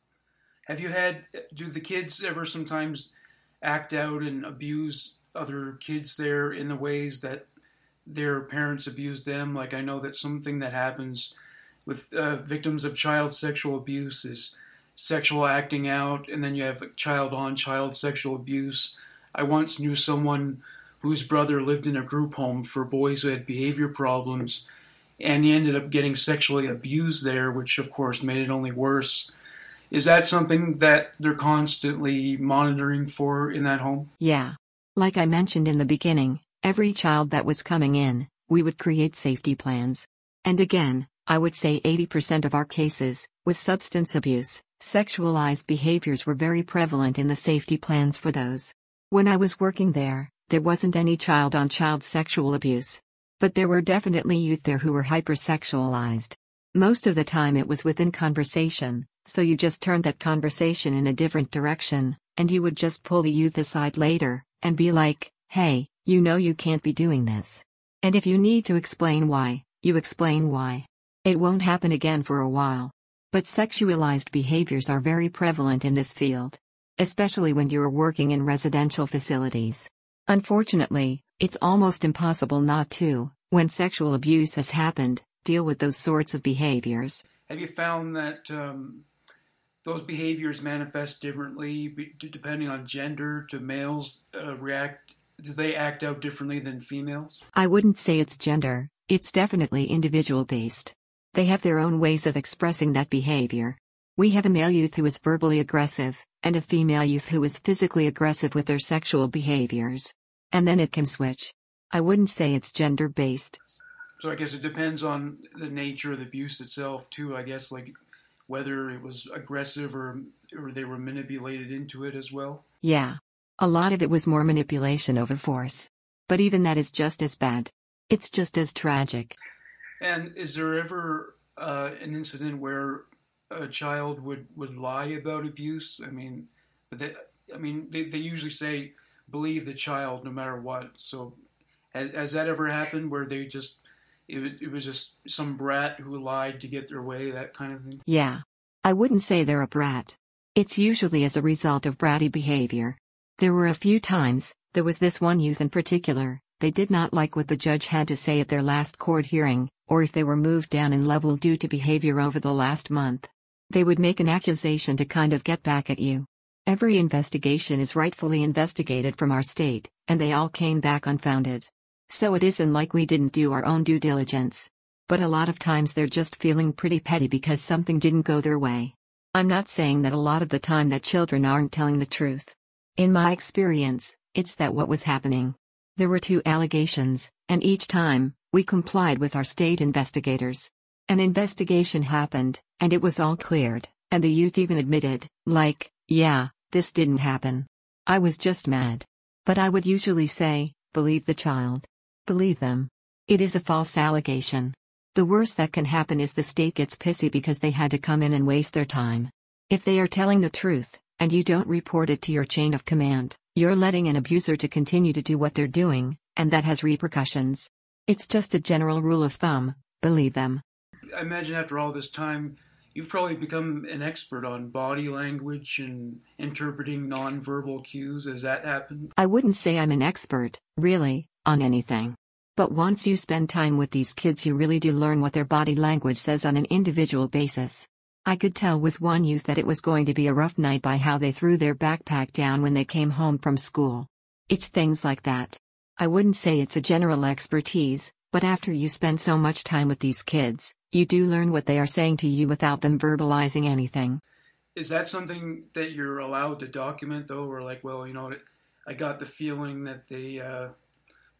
Have you had, do the kids ever sometimes act out and abuse other kids there in the ways that their parents abuse them? Like, I know that something that happens with uh, victims of child sexual abuse is sexual acting out, and then you have child-on-child sexual abuse. I once knew someone whose brother lived in a group home for boys who had behavior problems, and he ended up getting sexually abused there, which of course made it only worse. Is that something that they're constantly monitoring for in that home? Yeah. Like I mentioned in the beginning, every child that was coming in, we would create safety plans. And again, I would say eighty percent of our cases, with substance abuse, sexualized behaviors were very prevalent in the safety plans for those. When I was working there, there wasn't any child-on-child sexual abuse. But there were definitely youth there who were hypersexualized. Most of the time it was within conversation, so you just turned that conversation in a different direction, and you would just pull the youth aside later, and be like, hey, you know you can't be doing this. And if you need to explain why, you explain why. It won't happen again for a while. But sexualized behaviors are very prevalent in this field. Especially when you're working in residential facilities. Unfortunately, it's almost impossible not to, when sexual abuse has happened, deal with those sorts of behaviors. Have you found that um, those behaviors manifest differently depending on gender? Do males uh, react, do they act out differently than females? I wouldn't say it's gender, it's definitely individual based. They have their own ways of expressing that behavior. We have a male youth who is verbally aggressive, and a female youth who is physically aggressive with their sexual behaviors. And then it can switch. I wouldn't say it's gender-based. So I guess it depends on the nature of the abuse itself, too. I guess, like, whether it was aggressive or, or they were manipulated into it as well. Yeah. A lot of it was more manipulation over force. But even that is just as bad. It's just as tragic. And is there ever uh, an incident where a child would, would lie about abuse? I mean, they, I mean, they, they usually say, believe the child no matter what. So has, has that ever happened where they just, it, it was just some brat who lied to get their way, that kind of thing? Yeah. I wouldn't say they're a brat. It's usually as a result of bratty behavior. There were a few times, there was this one youth in particular, they did not like what the judge had to say at their last court hearing, or if they were moved down in level due to behavior over the last month. They would make an accusation to kind of get back at you. Every investigation is rightfully investigated from our state, and they all came back unfounded. So it isn't like we didn't do our own due diligence. But a lot of times they're just feeling pretty petty because something didn't go their way. I'm not saying that a lot of the time that children aren't telling the truth. In my experience, it's that what was happening. There were two allegations, and each time, we complied with our state investigators. An investigation happened, and it was all cleared, and the youth even admitted, like, yeah, this didn't happen. I was just mad. But I would usually say, believe the child. Believe them. It is a false allegation. The worst that can happen is the state gets pissy because they had to come in and waste their time. If they are telling the truth, and you don't report it to your chain of command, you're letting an abuser to continue to do what they're doing, and that has repercussions. It's just a general rule of thumb, believe them. I imagine after all this time, you've probably become an expert on body language and interpreting nonverbal cues. Has that happened? I wouldn't say I'm an expert, really, on anything. But once you spend time with these kids, you really do learn what their body language says on an individual basis. I could tell with one youth that it was going to be a rough night by how they threw their backpack down when they came home from school. It's things like that. I wouldn't say it's a general expertise, but after you spend so much time with these kids, you do learn what they are saying to you without them verbalizing anything. Is that something that you're allowed to document, though? Or like, well, you know, I got the feeling that they uh,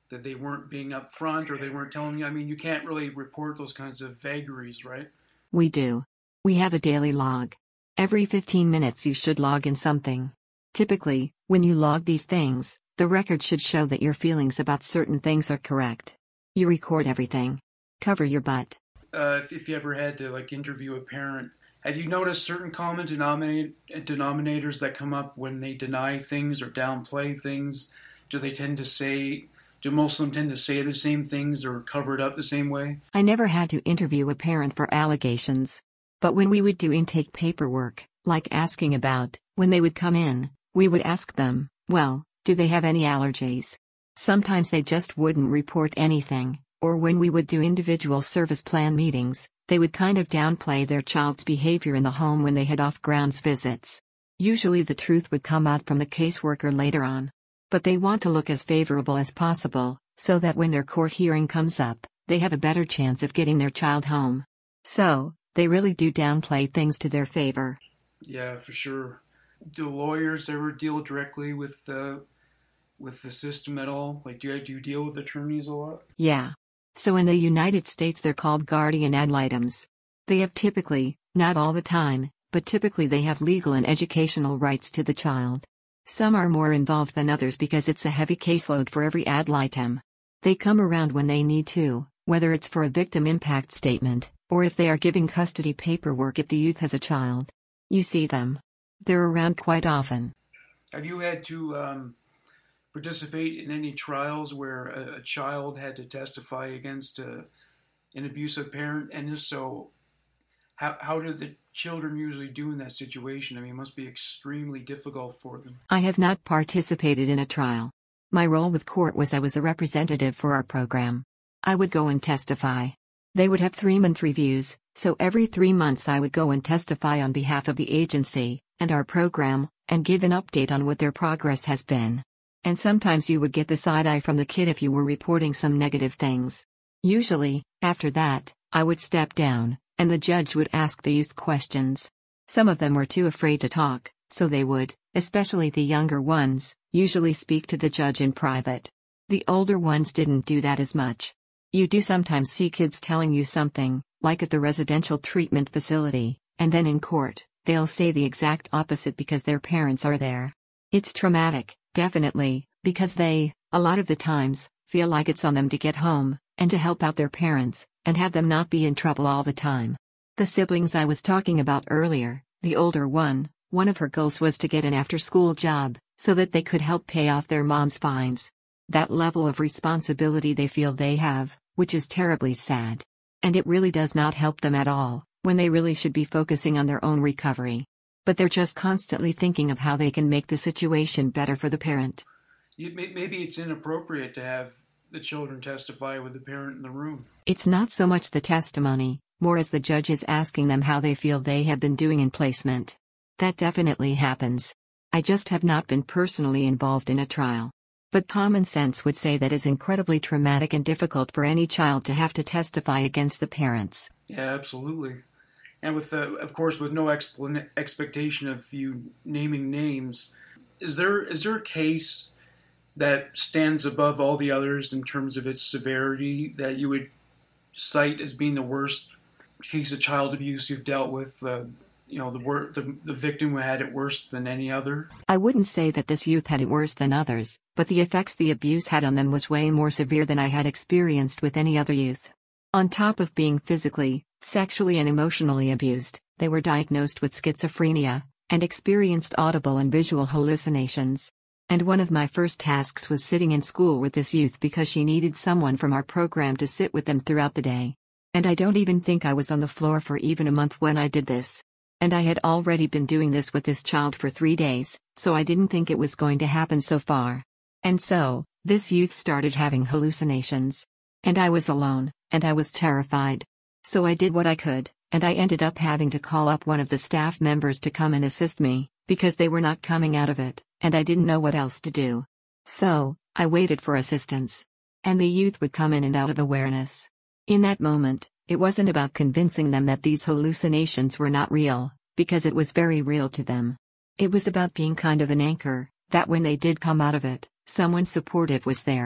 that they weren't being upfront or they weren't telling you? I mean, you can't really report those kinds of vagaries, right? We do. We have a daily log. Every fifteen minutes you should log in something. Typically, when you log these things, the record should show that your feelings about certain things are correct. You record everything. Cover your butt. Uh, if, if you ever had to like interview a parent, have you noticed certain common denominate, denominators that come up when they deny things or downplay things? Do they tend to say, do most of them tend to say the same things or cover it up the same way? I never had to interview a parent for allegations. But when we would do intake paperwork, like asking about, when they would come in, we would ask them, well, do they have any allergies? Sometimes they just wouldn't report anything, or when we would do individual service plan meetings, they would kind of downplay their child's behavior in the home when they had off-grounds visits. Usually the truth would come out from the caseworker later on. But they want to look as favorable as possible, so that when their court hearing comes up, they have a better chance of getting their child home. So, they really do downplay things to their favor. Yeah, for sure. Do lawyers ever deal directly with the with the system at all? Like, do you, do you deal with attorneys a lot? Yeah. So in the United States they're called guardian ad litems. They have typically, not all the time, but typically they have legal and educational rights to the child. Some are more involved than others because it's a heavy caseload for every ad litem. They come around when they need to, whether it's for a victim impact statement, or if they are giving custody paperwork if the youth has a child. You see them. They're around quite often. Have you had to um, participate in any trials where a, a child had to testify against a, an abusive parent? And if so, how, how do the children usually do in that situation? I mean, it must be extremely difficult for them. I have not participated in a trial. My role with court was I was a representative for our program. I would go and testify. They would have three-month reviews, so every three months I would go and testify on behalf of the agency and our program, and give an update on what their progress has been. And sometimes you would get the side eye from the kid if you were reporting some negative things. Usually, after that, I would step down, and the judge would ask the youth questions. Some of them were too afraid to talk, so they would, especially the younger ones, usually speak to the judge in private. The older ones didn't do that as much. You do sometimes see kids telling you something, like at the residential treatment facility, and then in court, they'll say the exact opposite because their parents are there. It's traumatic, definitely, because they, a lot of the times, feel like it's on them to get home, and to help out their parents, and have them not be in trouble all the time. The siblings I was talking about earlier, the older one, one of her goals was to get an after-school job, so that they could help pay off their mom's fines. That level of responsibility they feel they have, which is terribly sad. And it really does not help them at all, when they really should be focusing on their own recovery. But they're just constantly thinking of how they can make the situation better for the parent. You, maybe it's inappropriate to have the children testify with the parent in the room. It's not so much the testimony, more as the judge is asking them how they feel they have been doing in placement. That definitely happens. I just have not been personally involved in a trial. But common sense would say that is incredibly traumatic and difficult for any child to have to testify against the parents. Yeah, absolutely. And with, uh, of course, with no explan- expectation of you naming names, is there is there a case that stands above all the others in terms of its severity that you would cite as being the worst case of child abuse you've dealt with? Uh, you know, the, wor- the the victim who had it worse than any other? I wouldn't say that this youth had it worse than others, but the effects the abuse had on them was way more severe than I had experienced with any other youth. On top of being physically, sexually and emotionally abused, they were diagnosed with schizophrenia, and experienced audible and visual hallucinations. And one of my first tasks was sitting in school with this youth because she needed someone from our program to sit with them throughout the day. And I don't even think I was on the floor for even a month when I did this. And I had already been doing this with this child for three days, so I didn't think it was going to happen so far. And so, this youth started having hallucinations. And I was alone, and I was terrified. So I did what I could, and I ended up having to call up one of the staff members to come and assist me, because they were not coming out of it, and I didn't know what else to do. So, I waited for assistance. And the youth would come in and out of awareness. In that moment, it wasn't about convincing them that these hallucinations were not real, because it was very real to them. It was about being kind of an anchor, that when they did come out of it, someone supportive was there.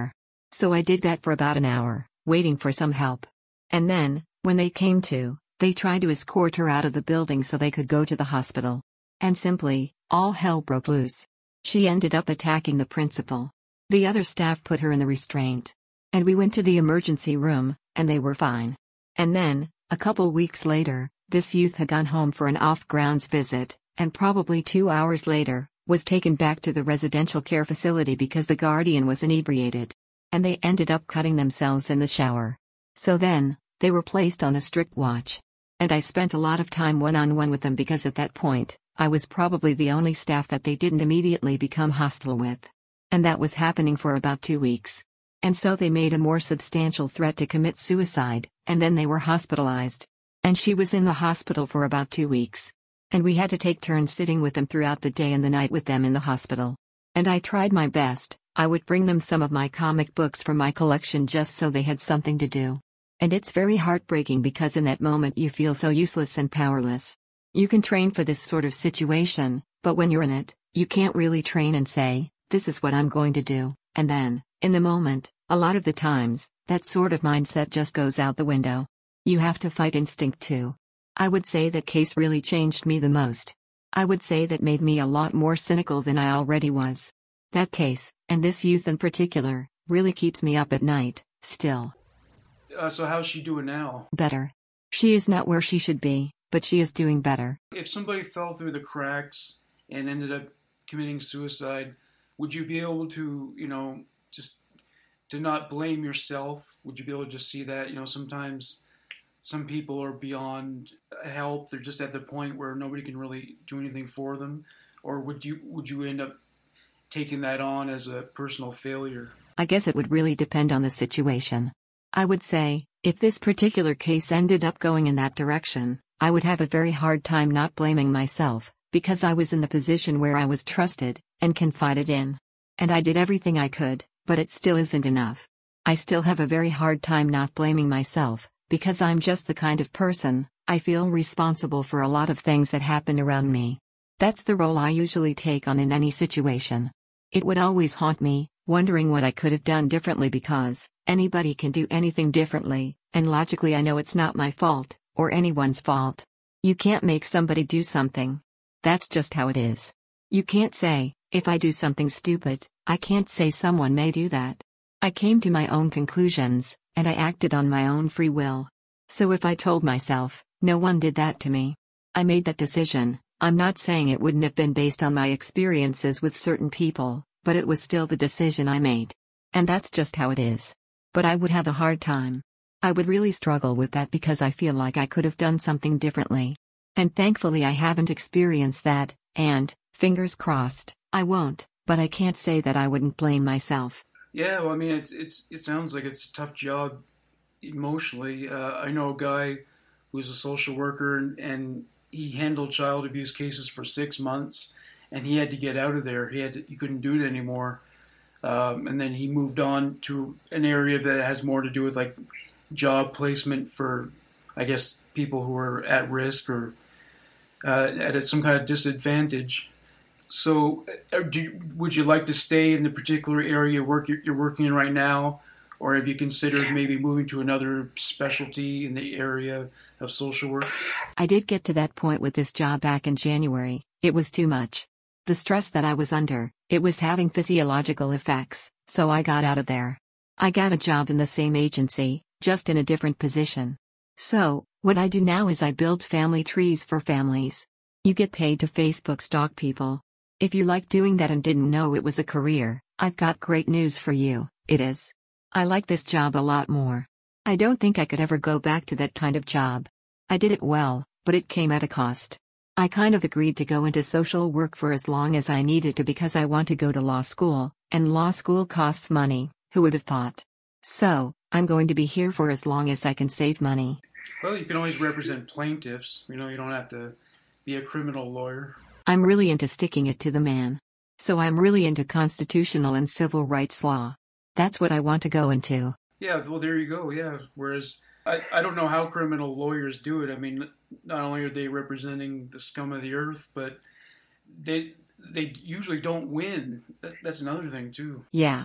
So I did that for about an hour, waiting for some help. And then, when they came to, they tried to escort her out of the building so they could go to the hospital. And simply, all hell broke loose. She ended up attacking the principal. The other staff put her in the restraint. And we went to the emergency room, and they were fine. And then, a couple weeks later, this youth had gone home for an off-grounds visit, and probably two hours later, was taken back to the residential care facility because the guardian was inebriated. And they ended up cutting themselves in the shower. So then, they were placed on a strict watch. And I spent a lot of time one-on-one with them because at that point, I was probably the only staff that they didn't immediately become hostile with. And that was happening for about two weeks. And so they made a more substantial threat to commit suicide, and then they were hospitalized. And she was in the hospital for about two weeks. And we had to take turns sitting with them throughout the day and the night with them in the hospital. And I tried my best. I would bring them some of my comic books from my collection just so they had something to do. And it's very heartbreaking because in that moment you feel so useless and powerless. You can train for this sort of situation, but when you're in it, you can't really train and say, this is what I'm going to do, and then, in the moment, a lot of the times, that sort of mindset just goes out the window. You have to fight instinct too. I would say that case really changed me the most. I would say that made me a lot more cynical than I already was. That case, and this youth in particular, really keeps me up at night, still. Uh, so how's she doing now? Better. She is not where she should be, but she is doing better. If somebody fell through the cracks and ended up committing suicide, would you be able to, you know, just to not blame yourself? Would you be able to just see that, you know, sometimes some people are beyond help. They're just at the point where nobody can really do anything for them. Or would you would you end up taking that on as a personal failure? I guess it would really depend on the situation. I would say, if this particular case ended up going in that direction, I would have a very hard time not blaming myself, because I was in the position where I was trusted and confided in. And I did everything I could, but it still isn't enough. I still have a very hard time not blaming myself, because I'm just the kind of person, I feel responsible for a lot of things that happen around me. That's the role I usually take on in any situation. It would always haunt me, wondering what I could have done differently because anybody can do anything differently, and logically I know it's not my fault, or anyone's fault. You can't make somebody do something. That's just how it is. You can't say, if I do something stupid, I can't say someone may do that. I came to my own conclusions, and I acted on my own free will. So if I told myself, no one did that to me, I made that decision. I'm not saying it wouldn't have been based on my experiences with certain people, but it was still the decision I made. And that's just how it is. But I would have a hard time. I would really struggle with that because I feel like I could have done something differently. And thankfully I haven't experienced that, and, fingers crossed, I won't, but I can't say that I wouldn't blame myself. Yeah, well, I mean, it's it's it sounds like it's a tough job emotionally. Uh, I know a guy who's a social worker, and, and he handled child abuse cases for six months, and he had to get out of there. He had to, he couldn't do it anymore, um, and then he moved on to an area that has more to do with like job placement for, I guess, people who are at risk or uh, at some kind of disadvantage. So, do you, would you like to stay in the particular area work you're working in right now, or have you considered maybe moving to another specialty in the area of social work? I did get to that point with this job back in January. It was too much. The stress that I was under, it was having physiological effects, so I got out of there. I got a job in the same agency, just in a different position. So, what I do now is I build family trees for families. You get paid to Facebook stalk people. If you like doing that and didn't know it was a career, I've got great news for you, it is. I like this job a lot more. I don't think I could ever go back to that kind of job. I did it well, but it came at a cost. I kind of agreed to go into social work for as long as I needed to because I want to go to law school, and law school costs money, who would have thought? So, I'm going to be here for as long as I can save money. Well, you can always represent plaintiffs. You know, you don't have to be a criminal lawyer. I'm really into sticking it to the man. So I'm really into constitutional and civil rights law. That's what I want to go into. Yeah, well, there you go, yeah. Whereas, I, I don't know how criminal lawyers do it. I mean, not only are they representing the scum of the earth, but they they usually don't win. That, that's another thing, too. Yeah.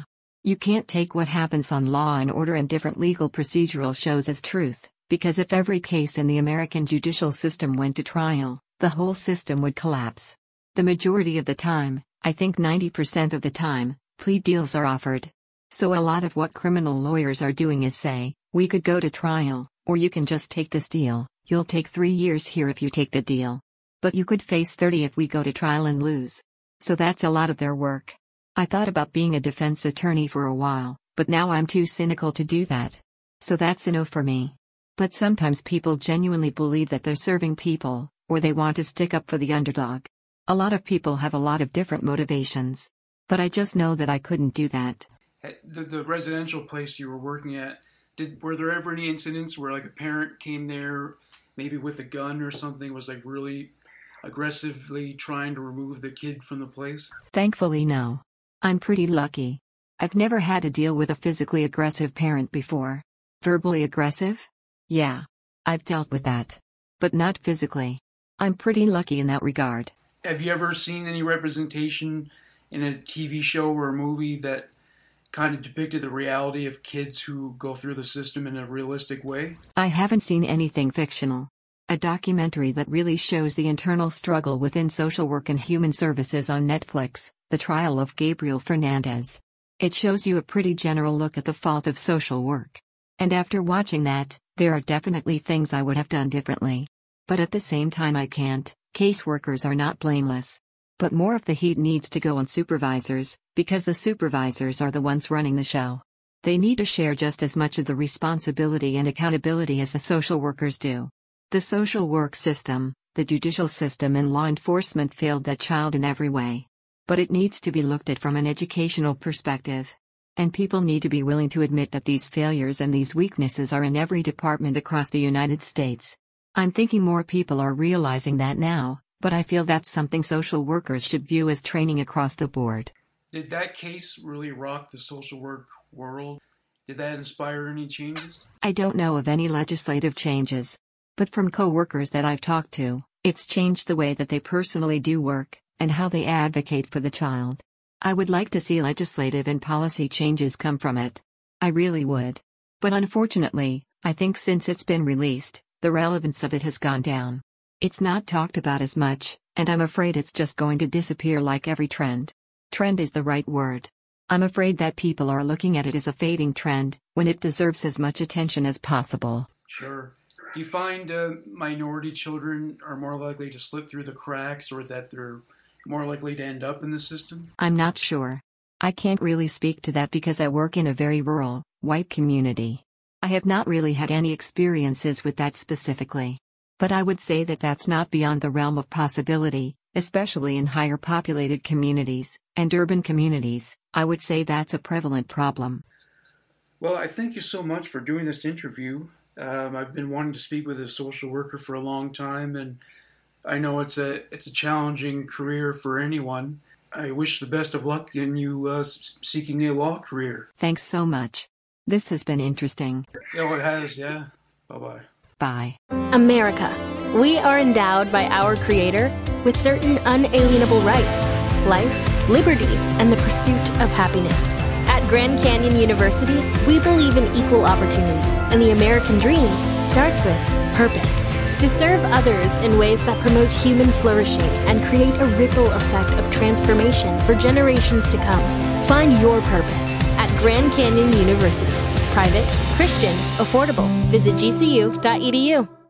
You can't take what happens on Law and Order and different legal procedural shows as truth, because if every case in the American judicial system went to trial, the whole system would collapse. The majority of the time, I think ninety percent of the time, plea deals are offered. So a lot of what criminal lawyers are doing is say, we could go to trial, or you can just take this deal. You'll take three years here if you take the deal. But you could face thirty if we go to trial and lose. So that's a lot of their work. I thought about being a defense attorney for a while, but now I'm too cynical to do that. So that's a no for me. But sometimes people genuinely believe that they're serving people, or they want to stick up for the underdog. A lot of people have a lot of different motivations. But I just know that I couldn't do that. At the, the residential place you were working at, did were there ever any incidents where like a parent came there, maybe with a gun or something, was like really aggressively trying to remove the kid from the place? Thankfully, no. I'm pretty lucky. I've never had to deal with a physically aggressive parent before. Verbally aggressive? Yeah. I've dealt with that. But not physically. I'm pretty lucky in that regard. Have you ever seen any representation in a T V show or a movie that kind of depicted the reality of kids who go through the system in a realistic way? I haven't seen anything fictional. A documentary that really shows the internal struggle within social work and human services on Netflix, The Trial of Gabriel Fernandez. It shows you a pretty general look at the fault of social work. And after watching that, there are definitely things I would have done differently. But at the same time I can't. Caseworkers are not blameless. But more of the heat needs to go on supervisors, because the supervisors are the ones running the show. They need to share just as much of the responsibility and accountability as the social workers do. The social work system, the judicial system and law enforcement failed that child in every way. But it needs to be looked at from an educational perspective. And people need to be willing to admit that these failures and these weaknesses are in every department across the United States. I'm thinking more people are realizing that now, but I feel that's something social workers should view as training across the board. Did that case really rock the social work world? Did that inspire any changes? I don't know of any legislative changes. But from co-workers that I've talked to, it's changed the way that they personally do work, and how they advocate for the child. I would like to see legislative and policy changes come from it. I really would. But unfortunately, I think since it's been released, the relevance of it has gone down. It's not talked about as much, and I'm afraid it's just going to disappear like every trend. Trend is the right word. I'm afraid that people are looking at it as a fading trend, when it deserves as much attention as possible. Sure. Do you find uh, minority children are more likely to slip through the cracks, or that they're more likely to end up in the system? I'm not sure. I can't really speak to that because I work in a very rural, white community. I have not really had any experiences with that specifically. But I would say that that's not beyond the realm of possibility, especially in higher populated communities, and urban communities. I would say that's a prevalent problem. Well, I thank you so much for doing this interview. Um, I've been wanting to speak with a social worker for a long time, and I know it's a it's a challenging career for anyone. I wish the best of luck in you uh, seeking a law career. Thanks so much. This has been interesting. Oh, it has, yeah. Bye-bye. Bye. America. We are endowed by our Creator with certain unalienable rights: life, liberty, and the pursuit of happiness. At Grand Canyon University, we believe in equal opportunity, and the American dream starts with purpose. To serve others in ways that promote human flourishing and create a ripple effect of transformation for generations to come. Find your purpose at Grand Canyon University. Private, Christian, affordable. Visit G C U dot E D U.